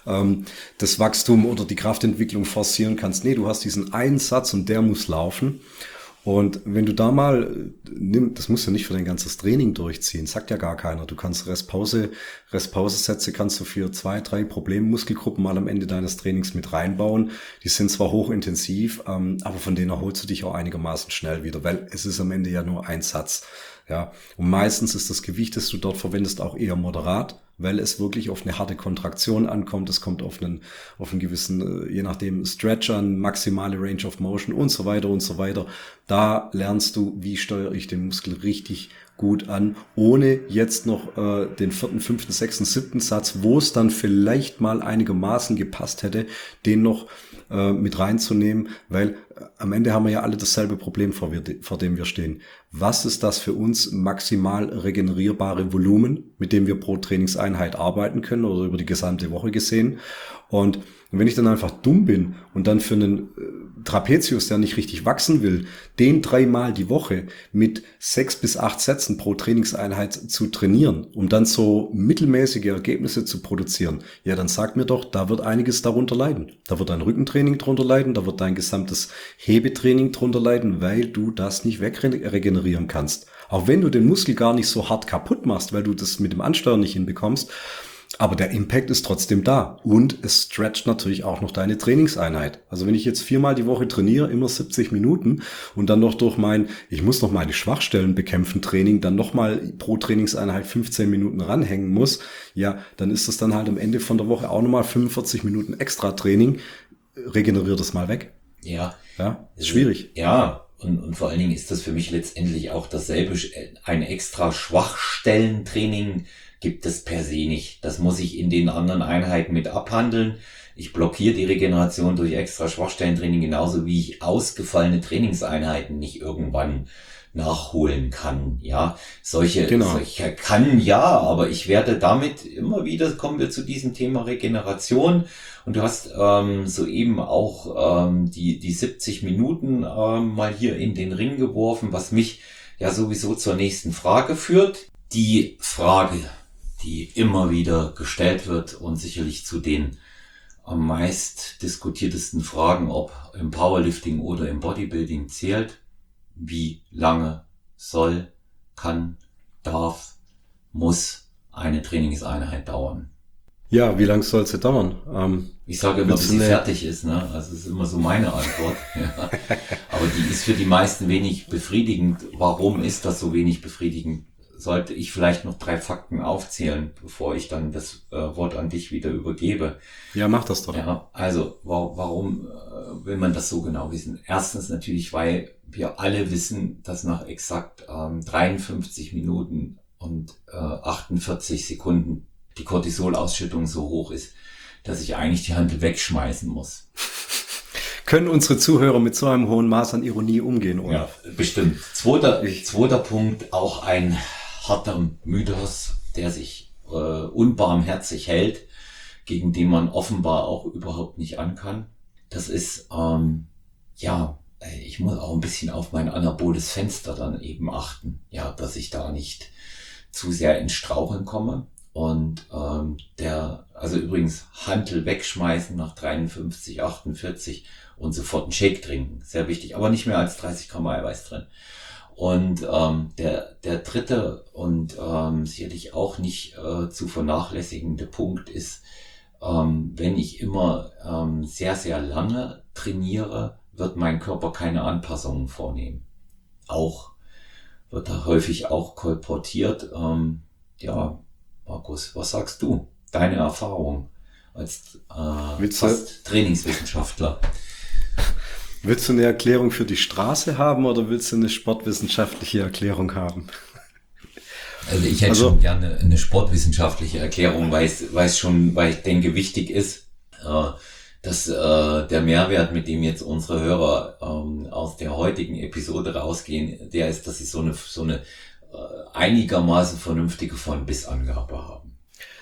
das Wachstum oder die Kraftentwicklung forcieren kannst. Nee, du hast diesen einen Satz und der muss laufen. Und wenn du da mal das musst du nicht für dein ganzes Training durchziehen, sagt ja gar keiner. Du kannst Restpause-Sätze kannst du für 2, 3 Problemmuskelgruppen mal am Ende deines Trainings mit reinbauen. Die sind zwar hochintensiv, aber von denen erholst du dich auch einigermaßen schnell wieder, weil es ist am Ende ja nur ein Satz. Ja, und meistens ist das Gewicht, das du dort verwendest, auch eher moderat, weil es wirklich auf eine harte Kontraktion ankommt. Es kommt auf einen gewissen, je nachdem, Stretch an, maximale Range of Motion und so weiter und so weiter. Da lernst du, wie steuere ich den Muskel richtig gut an, ohne jetzt noch den 4., 5., 6., 7. Satz, wo es dann vielleicht mal einigermaßen gepasst hätte, den noch mit reinzunehmen, weil am Ende haben wir ja alle dasselbe Problem, vor dem wir stehen. Was ist das für uns maximal regenerierbare Volumen, mit dem wir pro Trainingseinheit arbeiten können oder über die gesamte Woche gesehen? Und wenn ich dann einfach dumm bin und dann für einen Trapezius, der nicht richtig wachsen will, den 3-mal die Woche mit 6 bis 8 Sätzen pro Trainingseinheit zu trainieren, um dann so mittelmäßige Ergebnisse zu produzieren, ja, dann sag mir doch, da wird einiges darunter leiden. Da wird dein Rückentraining drunter leiden, da wird dein gesamtes Hebetraining drunter leiden, weil du das nicht wegregenerieren kannst. Auch wenn du den Muskel gar nicht so hart kaputt machst, weil du das mit dem Ansteuern nicht hinbekommst, aber der Impact ist trotzdem da und es stretcht natürlich auch noch deine Trainingseinheit. Also wenn ich jetzt 4-mal die Woche trainiere, immer 70 Minuten und dann noch durch ich muss noch meine Schwachstellen bekämpfen Training, dann nochmal pro Trainingseinheit 15 Minuten ranhängen muss, ja, dann ist das dann halt am Ende von der Woche auch nochmal 45 Minuten extra Training. Regeneriert das mal weg. Ja. Ja, ist schwierig. Ja, und vor allen Dingen ist das für mich letztendlich auch dasselbe. Ein extra Schwachstellentraining gibt es per se nicht. Das muss ich in den anderen Einheiten mit abhandeln. Ich blockiere die Regeneration durch extra Schwachstellentraining, genauso wie ich ausgefallene Trainingseinheiten nicht irgendwann nachholen kann. Ja, solche kann ja, aber ich werde damit immer wieder, kommen wir zu diesem Thema Regeneration. Und du hast soeben auch die 70 Minuten mal hier in den Ring geworfen, was mich ja sowieso zur nächsten Frage führt. Die Frage, die immer wieder gestellt wird und sicherlich zu den am meist diskutiertesten Fragen, ob im Powerlifting oder im Bodybuilding zählt: Wie lange soll, kann, darf, muss eine Trainingseinheit dauern? Ja, wie lange soll sie dauern? Ich sage immer, bis sie fertig ist, ne? Also das ist immer so meine Antwort. Ja. Aber die ist für die meisten wenig befriedigend. Warum ist das so wenig befriedigend? Sollte ich vielleicht noch 3 Fakten aufzählen, bevor ich dann das Wort an dich wieder übergebe. Ja, mach das doch. Ja, also warum will man das so genau wissen? Erstens natürlich, weil wir alle wissen, dass nach exakt 53 Minuten und 48 Sekunden die Cortisolausschüttung so hoch ist, dass ich eigentlich die Hantel wegschmeißen muss. Können unsere Zuhörer mit so einem hohen Maß an Ironie umgehen, oder? Ja, bestimmt. Zweiter Punkt, auch ein harter Mythos, der sich unbarmherzig hält, gegen den man offenbar auch überhaupt nicht an kann. Das ist, ich muss auch ein bisschen auf mein anaboles Fenster dann eben achten, ja, dass ich da nicht zu sehr ins Straucheln komme. Und also übrigens Hantel wegschmeißen nach 53, 48 und sofort einen Shake trinken, sehr wichtig, aber nicht mehr als 30 Gramm Eiweiß drin. Und der dritte und sicherlich auch nicht zu vernachlässigende Punkt ist, wenn ich immer sehr, sehr lange trainiere, wird mein Körper keine Anpassungen vornehmen. Auch wird da häufig auch kolportiert. Ja, Markus, was sagst du? Deine Erfahrung als Willst du, fast Trainingswissenschaftler. willst du eine Erklärung für die Straße haben oder willst du eine sportwissenschaftliche Erklärung haben? Also ich hätte Also, schon gerne eine sportwissenschaftliche Erklärung, weil ich denke, wichtig ist, dass der Mehrwert, mit dem jetzt unsere Hörer aus der heutigen Episode rausgehen, der ist, dass sie so eine einigermaßen vernünftige Von-Bis-Angabe haben.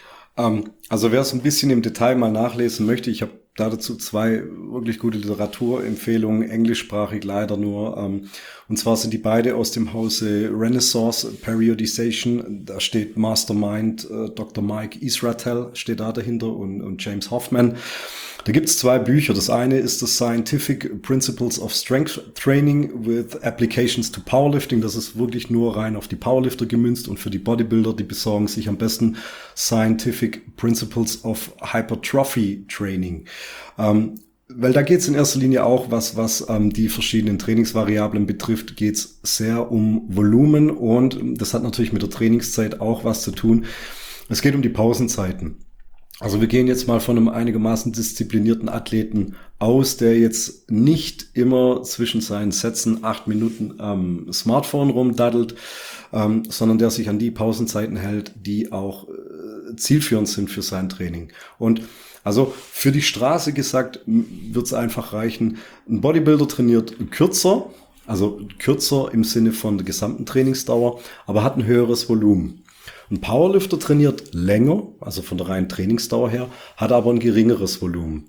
Also wer es ein bisschen im Detail mal nachlesen möchte, ich habe dazu zwei wirklich gute Literaturempfehlungen, englischsprachig leider nur. Und zwar sind die beide aus dem Hause Renaissance Periodization. Da steht Mastermind, Dr. Mike Israetel steht da dahinter und James Hoffman. Da gibt's zwei Bücher. Das eine ist das Scientific Principles of Strength Training with Applications to Powerlifting. Das ist wirklich nur rein auf die Powerlifter gemünzt, und für die Bodybuilder, die besorgen sich am besten Scientific Principles of Hypertrophy Training. Weil da geht's in erster Linie auch, was die verschiedenen Trainingsvariablen betrifft, geht's sehr um Volumen, und das hat natürlich mit der Trainingszeit auch was zu tun. Es geht um die Pausenzeiten. Also wir gehen jetzt mal von einem einigermaßen disziplinierten Athleten aus, der jetzt nicht immer zwischen seinen Sätzen 8 Minuten am Smartphone rumdaddelt, sondern der sich an die Pausenzeiten hält, die auch zielführend sind für sein Training. Und also für die Straße gesagt, wird es einfach reichen. Ein Bodybuilder trainiert kürzer, also kürzer im Sinne von der gesamten Trainingsdauer, aber hat ein höheres Volumen. Ein Powerlifter trainiert länger, also von der reinen Trainingsdauer her, hat aber ein geringeres Volumen.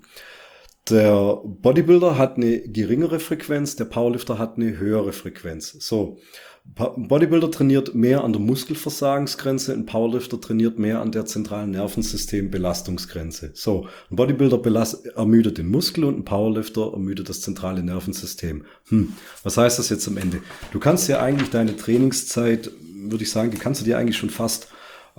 Der Bodybuilder hat eine geringere Frequenz, der Powerlifter hat eine höhere Frequenz. So, ein Bodybuilder trainiert mehr an der Muskelversagensgrenze, ein Powerlifter trainiert mehr an der zentralen Nervensystem-Belastungsgrenze. So, ein Bodybuilder ermüdet den Muskel und ein Powerlifter ermüdet das zentrale Nervensystem. Was heißt das jetzt am Ende? Du kannst ja eigentlich deine Trainingszeit, würde ich sagen, die kannst du dir eigentlich schon fast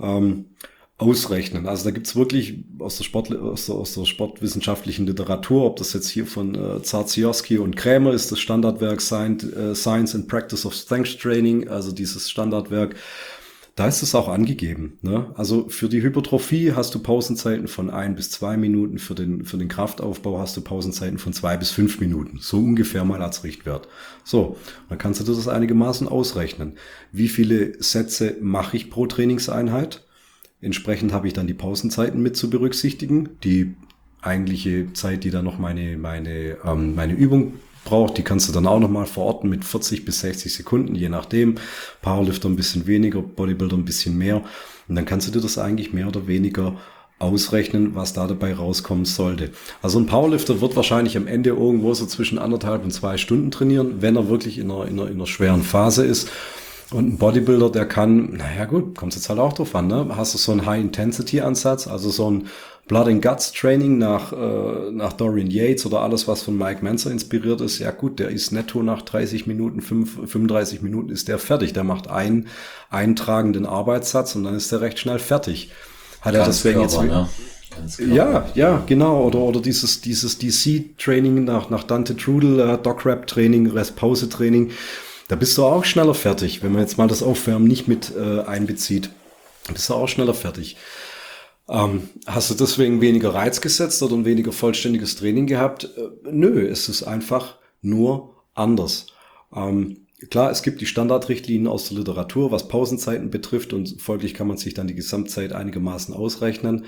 ausrechnen. Also da gibt's wirklich aus der sportwissenschaftlichen Literatur, ob das jetzt hier von Zarzioski und Krämer ist, das Standardwerk Science and Practice of Strength Training, also dieses Standardwerk, da ist es auch angegeben. Ne? Also für die Hypertrophie hast du Pausenzeiten von 1 bis 2 Minuten, für den Kraftaufbau hast du Pausenzeiten von 2 bis 5 Minuten, so ungefähr mal als Richtwert. So, dann kannst du dir das einigermaßen ausrechnen. Wie viele Sätze mache ich pro Trainingseinheit? Entsprechend habe ich dann die Pausenzeiten mit zu berücksichtigen. Die eigentliche Zeit, die dann noch meine Übung braucht, die kannst du dann auch nochmal verorten mit 40 bis 60 Sekunden, je nachdem. Powerlifter ein bisschen weniger, Bodybuilder ein bisschen mehr. Und dann kannst du dir das eigentlich mehr oder weniger ausrechnen, was da dabei rauskommen sollte. Also ein Powerlifter wird wahrscheinlich am Ende irgendwo so zwischen 1,5 und 2 Stunden trainieren, wenn er wirklich in einer schweren Phase ist. Und ein Bodybuilder, der kann, naja gut, kommt jetzt halt auch drauf an, ne? Hast du so einen High-Intensity-Ansatz, also so ein Blood-and-Guts-Training nach Dorian Yates oder alles, was von Mike Mentzer inspiriert ist, ja gut, der ist netto nach 30 Minuten, 35 Minuten ist der fertig. Der macht einen eintragenden Arbeitssatz und dann ist der recht schnell fertig. Hat er deswegen jetzt... Ne? Ja, genau. Oder dieses DC-Training nach Dante Trudel, Doc-Rap-Training, Rest-Pause-Training. Da bist du auch schneller fertig, wenn man jetzt mal das Aufwärmen nicht mit einbezieht. Bist du auch schneller fertig. Hast du deswegen weniger Reiz gesetzt oder ein weniger vollständiges Training gehabt? Nö, es ist einfach nur anders. Klar, es gibt die Standardrichtlinien aus der Literatur, was Pausenzeiten betrifft, und folglich kann man sich dann die Gesamtzeit einigermaßen ausrechnen.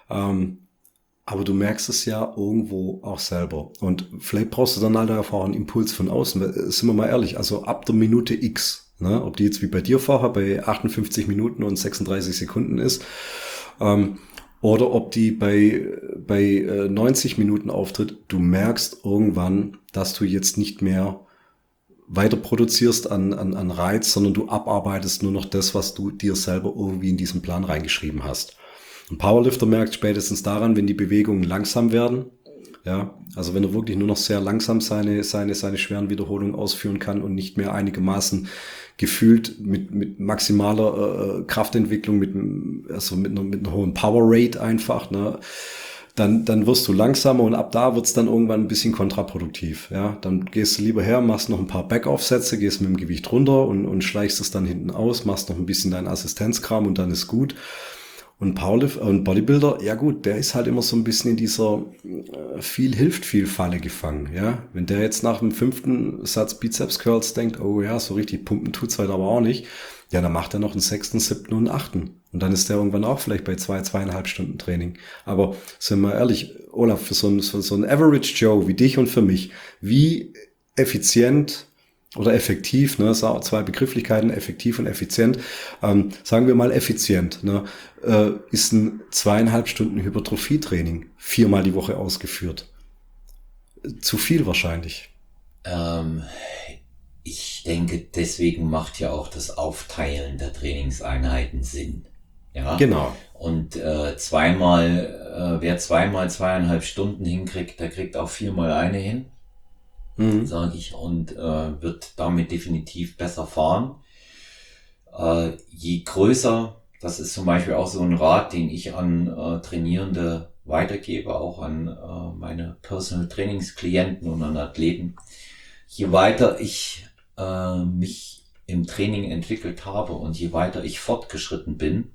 Aber du merkst es ja irgendwo auch selber. Und vielleicht brauchst du dann halt einfach auch einen Impuls von außen. Sind wir mal ehrlich, also ab der Minute X, ne, ob die jetzt wie bei dir vorher bei 58 Minuten und 36 Sekunden ist, oder ob die bei 90 Minuten auftritt, du merkst irgendwann, dass du jetzt nicht mehr weiter produzierst an Reiz, sondern du abarbeitest nur noch das, was du dir selber irgendwie in diesen Plan reingeschrieben hast. Ein Powerlifter merkt spätestens daran, wenn die Bewegungen langsam werden. Ja, also wenn er wirklich nur noch sehr langsam seine schweren Wiederholungen ausführen kann und nicht mehr einigermaßen gefühlt mit maximaler Kraftentwicklung, mit einer hohen Power Rate einfach, ne, dann wirst du langsamer und ab da wird's dann irgendwann ein bisschen kontraproduktiv. Ja, dann gehst du lieber her, machst noch ein paar Backoff-Sätze, gehst mit dem Gewicht runter und schleichst es dann hinten aus, machst noch ein bisschen deinen Assistenzkram und dann ist gut. Und Bodybuilder, ja gut, der ist halt immer so ein bisschen in dieser viel hilft viel Falle gefangen, ja. Wenn der jetzt nach dem 5. Satz Bizeps Curls denkt, oh ja, so richtig pumpen tut's halt aber auch nicht, ja, dann macht er noch einen 6., 7. und 8. Und dann ist der irgendwann auch vielleicht bei 2,5 Stunden Training. Aber sind wir ehrlich, Olaf, für so ein Average Joe wie dich und für mich, wie effizient oder effektiv, ne, zwei Begrifflichkeiten, effektiv und effizient, sagen wir mal effizient, ne, ist ein 2,5 Stunden Hypertrophietraining 4-mal die Woche ausgeführt. Zu viel wahrscheinlich. Ich denke, deswegen macht ja auch das Aufteilen der Trainingseinheiten Sinn. Ja, Genau. und wer zweimal 2,5 Stunden hinkriegt, der kriegt auch 4-mal eine hin, sage ich, und wird damit definitiv besser fahren. Je größer, das ist zum Beispiel auch so ein Rat, den ich an Trainierende weitergebe, auch an meine Personal Trainingsklienten und an Athleten. Je weiter ich mich im Training entwickelt habe und je weiter ich fortgeschritten bin,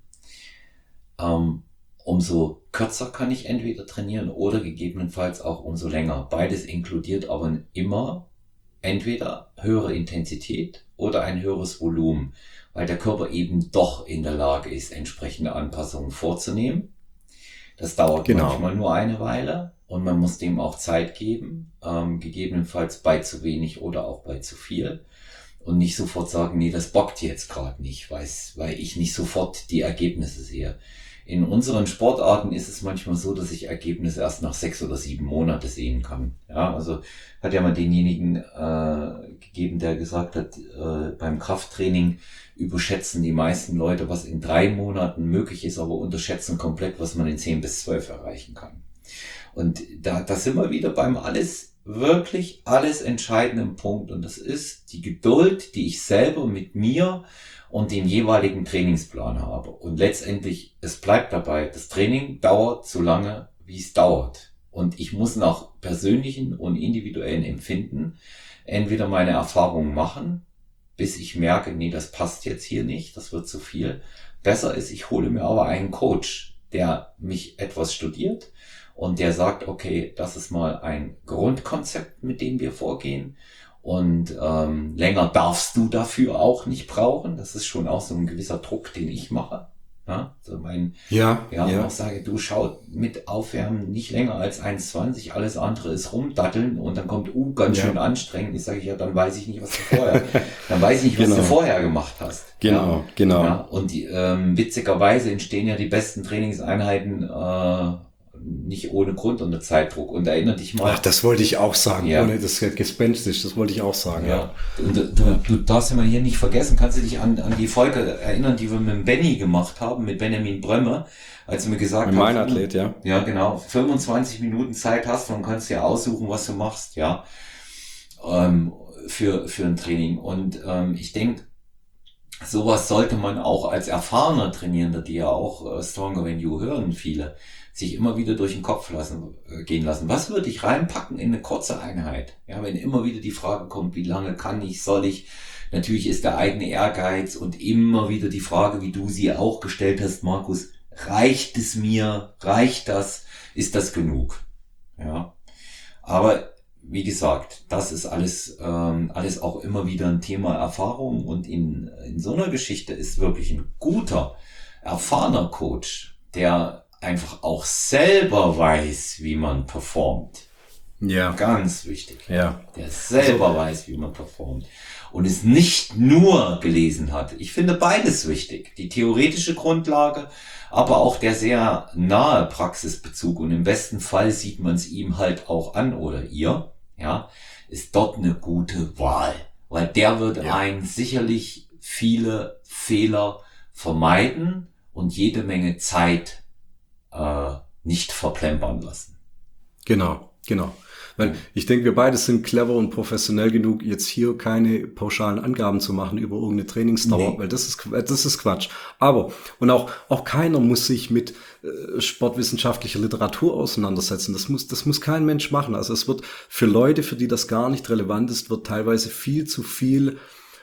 umso kürzer kann ich entweder trainieren oder gegebenenfalls auch umso länger. Beides inkludiert aber immer entweder höhere Intensität oder ein höheres Volumen, weil der Körper eben doch in der Lage ist, entsprechende Anpassungen vorzunehmen. Das dauert manchmal nur eine Weile und man muss dem auch Zeit geben, gegebenenfalls bei zu wenig oder auch bei zu viel. Und nicht sofort sagen, nee, das bockt jetzt gerade nicht, weil ich nicht sofort die Ergebnisse sehe. In unseren Sportarten ist es manchmal so, dass ich Ergebnisse erst nach 6 oder 7 Monate sehen kann. Ja, also hat ja mal denjenigen gegeben, der gesagt hat, beim Krafttraining überschätzen die meisten Leute, was in 3 Monaten möglich ist, aber unterschätzen komplett, was man in 10 bis 12 erreichen kann. Und da sind wir wieder beim wirklich alles entscheidenden Punkt. Und das ist die Geduld, die ich selber mit mir und den jeweiligen Trainingsplan habe. Und letztendlich, es bleibt dabei, das Training dauert so lange, wie es dauert. Und ich muss nach persönlichen und individuellen Empfinden entweder meine Erfahrungen machen, bis ich merke, nee, das passt jetzt hier nicht, das wird zu viel. Besser ist, ich hole mir aber einen Coach, der mich etwas studiert und der sagt, okay, das ist mal ein Grundkonzept, mit dem wir vorgehen. Und länger darfst du dafür auch nicht brauchen. Das ist schon auch so ein gewisser Druck, den ich mache. Ja, so auch sage, du schau mit Aufwärmen nicht länger als 1,20, alles andere ist rumdatteln und dann kommt ganz schön anstrengend. Ich sage, ja, dann weiß ich nicht, was du vorher gemacht hast. Genau. Ja, und witzigerweise entstehen ja die besten Trainingseinheiten nicht ohne Grund unter Zeitdruck. Und erinnere dich mal. Ach, das wollte ich auch sagen. Ohne das gespenstisch, das wollte ich auch sagen. Ja. Und du darfst immer hier nicht vergessen, kannst du dich an die Folge erinnern, die wir mit Benny gemacht haben, mit Benjamin Brömme, als wir gesagt haben. Mein Athlet, ja. Ja, genau. 25 Minuten Zeit hast du und kannst dir aussuchen, was du machst, ja. Für ein Training. Und ich denke, sowas sollte man auch als erfahrener Trainierender, die ja auch Stronger Than You hören, viele, sich immer wieder durch den Kopf gehen lassen. Was würde ich reinpacken in eine kurze Einheit? Ja, wenn immer wieder die Frage kommt, wie lange kann ich, soll ich? Natürlich ist der eigene Ehrgeiz und immer wieder die Frage, wie du sie auch gestellt hast, Markus, reicht es mir? Reicht das? Ist das genug? Ja. Aber wie gesagt, das ist alles auch immer wieder ein Thema Erfahrung und in so einer Geschichte ist wirklich ein guter, erfahrener Coach, der einfach auch selber weiß, wie man performt. Ja. Ganz wichtig. Ja. Der selber weiß, wie man performt. Und es nicht nur gelesen hat. Ich finde beides wichtig. Die theoretische Grundlage, aber auch der sehr nahe Praxisbezug. Und im besten Fall sieht man es ihm halt auch an oder ihr. Ja, ist dort eine gute Wahl. Weil der wird einen sicherlich viele Fehler vermeiden und jede Menge Zeit nicht verplempern lassen. Genau. Weil ich denke, wir beide sind clever und professionell genug, jetzt hier keine pauschalen Angaben zu machen über irgendeine Trainingsdauer, Nee. weil das ist Quatsch. Aber, und auch keiner muss sich mit sportwissenschaftlicher Literatur auseinandersetzen. Das muss kein Mensch machen. Also es wird für Leute, für die das gar nicht relevant ist, wird teilweise viel zu viel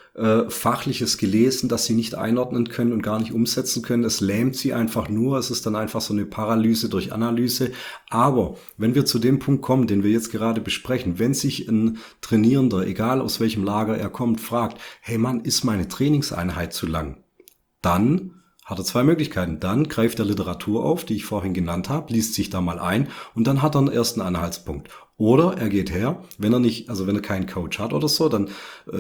Fachliches gelesen, das sie nicht einordnen können und gar nicht umsetzen können. Es lähmt sie einfach nur. Es ist dann einfach so eine Paralyse durch Analyse. Aber wenn wir zu dem Punkt kommen, den wir jetzt gerade besprechen, wenn sich ein Trainierender, egal aus welchem Lager er kommt, fragt, hey Mann, ist meine Trainingseinheit zu lang? Dann hat er zwei Möglichkeiten. Dann greift er Literatur auf, die ich vorhin genannt habe, liest sich da mal ein und dann hat er einen ersten Anhaltspunkt. Oder er geht her, wenn er keinen Coach hat oder so, dann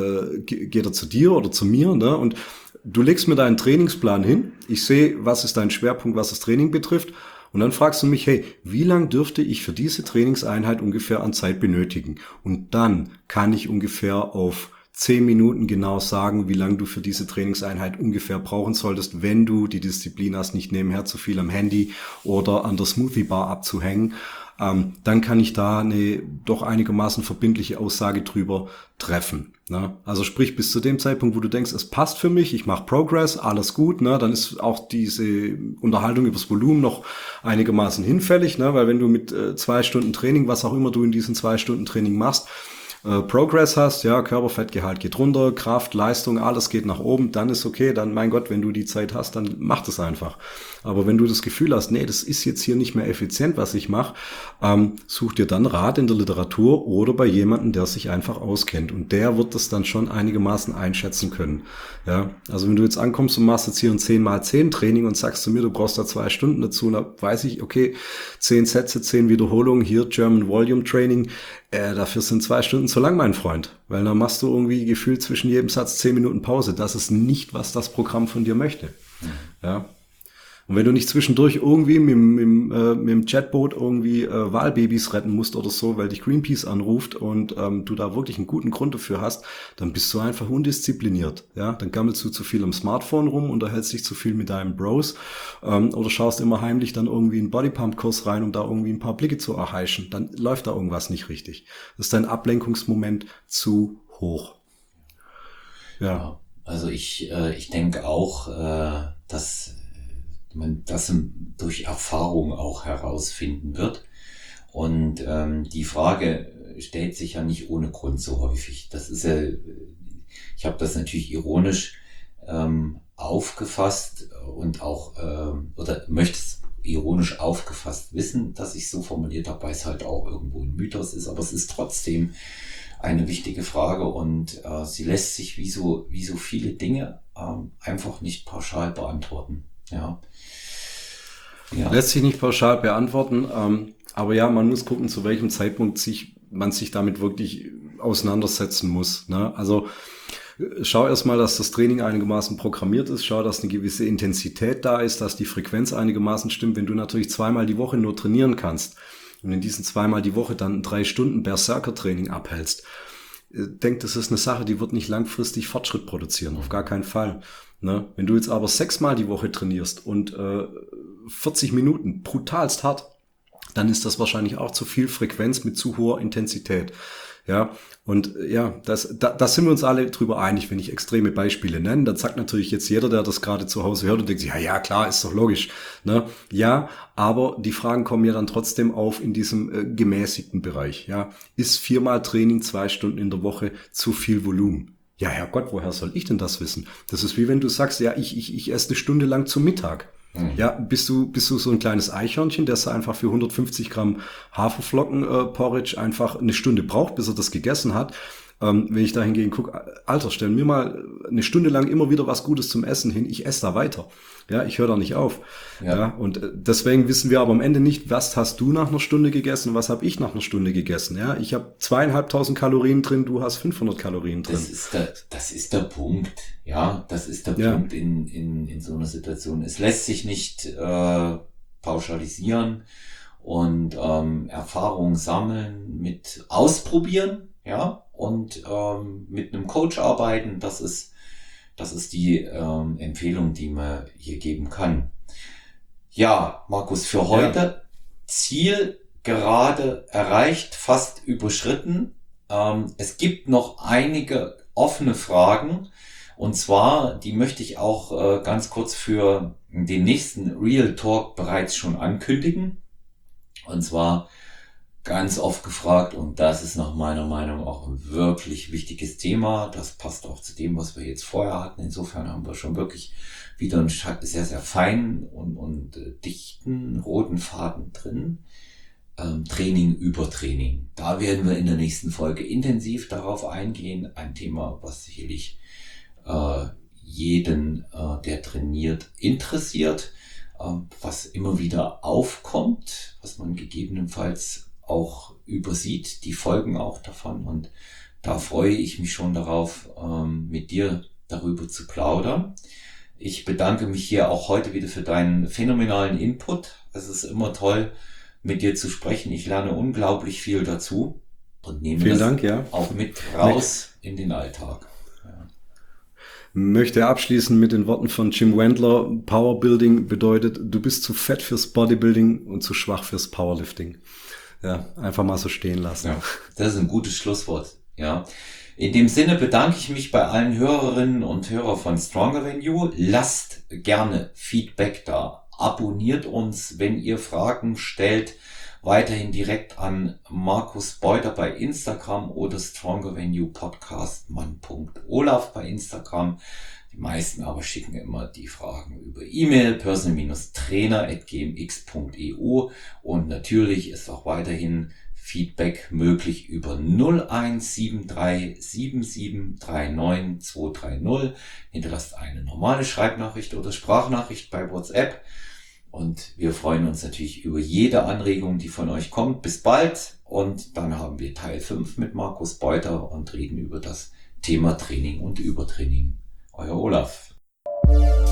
geht er zu dir oder zu mir, ne? Und du legst mir deinen Trainingsplan hin. Ich sehe, was ist dein Schwerpunkt, was das Training betrifft. Und dann fragst du mich, hey, wie lang dürfte ich für diese Trainingseinheit ungefähr an Zeit benötigen? Und dann kann ich ungefähr auf 10 Minuten genau sagen, wie lange du für diese Trainingseinheit ungefähr brauchen solltest, wenn du die Disziplin hast, nicht nebenher zu viel am Handy oder an der Smoothie Bar abzuhängen. Dann kann ich da eine doch einigermaßen verbindliche Aussage drüber treffen. Ne? Also sprich, bis zu dem Zeitpunkt, wo du denkst, es passt für mich, ich mache Progress, alles gut, ne? Dann ist auch diese Unterhaltung übers Volumen noch einigermaßen hinfällig, ne? Weil wenn du mit 2 Stunden Training, was auch immer du in diesen 2 Stunden Training machst, Progress hast, ja, Körperfettgehalt geht runter, Kraft, Leistung, alles geht nach oben, dann ist okay, dann, mein Gott, wenn du die Zeit hast, dann mach das einfach. Aber wenn du das Gefühl hast, nee, das ist jetzt hier nicht mehr effizient, was ich mache, such dir dann Rat in der Literatur oder bei jemandem, der sich einfach auskennt. Und der wird das dann schon einigermaßen einschätzen können. Ja, also wenn du jetzt ankommst und machst jetzt hier ein 10x10 Training und sagst zu mir, du brauchst da 2 Stunden dazu, dann weiß ich, okay, 10 Sätze, 10 Wiederholungen, hier German Volume Training, dafür sind 2 Stunden zu lang, mein Freund. Weil dann machst du irgendwie gefühlt zwischen jedem Satz 10 Minuten Pause. Das ist nicht, was das Programm von dir möchte. Ja. Und wenn du nicht zwischendurch irgendwie mit dem Chatbot irgendwie Walbabys retten musst oder so, weil dich Greenpeace anruft und du da wirklich einen guten Grund dafür hast, dann bist du einfach undiszipliniert. Ja, dann gammelst du zu viel am Smartphone rum, unterhältst dich zu viel mit deinen Bros oder schaust immer heimlich dann irgendwie einen Bodypump-Kurs rein, um da irgendwie ein paar Blicke zu erheischen. Dann läuft da irgendwas nicht richtig. Das ist dein Ablenkungsmoment zu hoch. Ja. Also ich denke auch, dass man das durch Erfahrung auch herausfinden wird. Und die Frage stellt sich ja nicht ohne Grund so häufig. Das ist ja, ich habe das natürlich ironisch aufgefasst und auch, oder möchte es ironisch aufgefasst wissen, dass ich es so formuliert habe, weil es halt auch irgendwo ein Mythos ist. Aber es ist trotzdem eine wichtige Frage und sie lässt sich wie so viele Dinge einfach nicht pauschal beantworten. Ja. Lässt sich nicht pauschal beantworten, aber ja, man muss gucken, zu welchem Zeitpunkt man sich damit wirklich auseinandersetzen muss. Ne? Also schau erstmal, dass das Training einigermaßen programmiert ist, schau, dass eine gewisse Intensität da ist, dass die Frequenz einigermaßen stimmt. Wenn du natürlich 2-mal die Woche nur trainieren kannst und in diesen 2-mal die Woche dann 3 Stunden Berserker-Training abhältst, denk, das ist eine Sache, die wird nicht langfristig Fortschritt produzieren, auf gar keinen Fall. Ne? Wenn du jetzt aber 6-mal die Woche trainierst und 40 Minuten brutalst hart, dann ist das wahrscheinlich auch zu viel Frequenz mit zu hoher Intensität. Ja, und ja, da sind wir uns alle drüber einig, wenn ich extreme Beispiele nenne. Dann sagt natürlich jetzt jeder, der das gerade zu Hause hört und denkt sich, ja, klar, ist doch logisch. Ne? Ja, aber die Fragen kommen ja dann trotzdem auf in diesem gemäßigten Bereich. Ja, ist 4-mal Training 2 Stunden in der Woche zu viel Volumen? Ja, Herrgott, woher soll ich denn das wissen? Das ist wie wenn du sagst, ja, ich esse 1 Stunde lang zum Mittag. Ja, bist du so ein kleines Eichhörnchen, das einfach für 150 Gramm Haferflocken Porridge einfach 1 Stunde braucht, bis er das gegessen hat. Wenn ich da hingegen gucke, Alter, stell mir mal 1 Stunde lang immer wieder was Gutes zum Essen hin, ich esse da weiter. Ja, ich höre da nicht auf. Ja, und deswegen wissen wir aber am Ende nicht, was hast du nach 1 Stunde gegessen und was habe ich nach 1 Stunde gegessen. Ja, ich habe 2.500 Kalorien drin, du hast 500 Kalorien drin. Das ist der Punkt. Ja, das ist der Punkt in so einer Situation. Es lässt sich nicht pauschalisieren und Erfahrung sammeln mit ausprobieren, ja, und mit einem Coach arbeiten. Das ist die Empfehlung, die man hier geben kann. Ja, Markus, für heute Ziel gerade erreicht, fast überschritten. Es gibt noch einige offene Fragen. Und zwar, die möchte ich auch ganz kurz für den nächsten Real Talk bereits schon ankündigen. Und zwar ganz oft gefragt, und das ist nach meiner Meinung auch ein wirklich wichtiges Thema. Das passt auch zu dem, was wir jetzt vorher hatten. Insofern haben wir schon wirklich wieder einen sehr, sehr feinen und dichten roten Faden drin. Training über Training. Da werden wir in der nächsten Folge intensiv darauf eingehen. Ein Thema, was sicherlich jeden, der trainiert, interessiert, was immer wieder aufkommt, was man gegebenenfalls auch übersieht, die Folgen auch davon. Und da freue ich mich schon darauf, mit dir darüber zu plaudern. Ich bedanke mich hier auch heute wieder für deinen phänomenalen Input. Es ist immer toll, mit dir zu sprechen. Ich lerne unglaublich viel dazu und nehme Vielen das Dank, ja. auch mit raus in den Alltag. Ja. Möchte abschließen mit den Worten von Jim Wendler. Powerbuilding bedeutet, du bist zu fett fürs Bodybuilding und zu schwach fürs Powerlifting. Ja, einfach mal so stehen lassen. Ja, das ist ein gutes Schlusswort. Ja. In dem Sinne bedanke ich mich bei allen Hörerinnen und Hörern von Stronger Than You. Lasst gerne Feedback da. Abonniert uns, wenn ihr Fragen stellt. Weiterhin direkt an Markus Beuter bei Instagram oder Stronger Than You Podcast mann.olaf bei Instagram. Die meisten aber schicken immer die Fragen über E-Mail personal-trainer@gmx.eu und natürlich ist auch weiterhin Feedback möglich über 0173 7739 230. Hinterlasst eine normale Schreibnachricht oder Sprachnachricht bei WhatsApp. Und wir freuen uns natürlich über jede Anregung, die von euch kommt. Bis bald. Und dann haben wir Teil 5 mit Markus Beuter und reden über das Thema Training und Übertraining. Euer Olaf.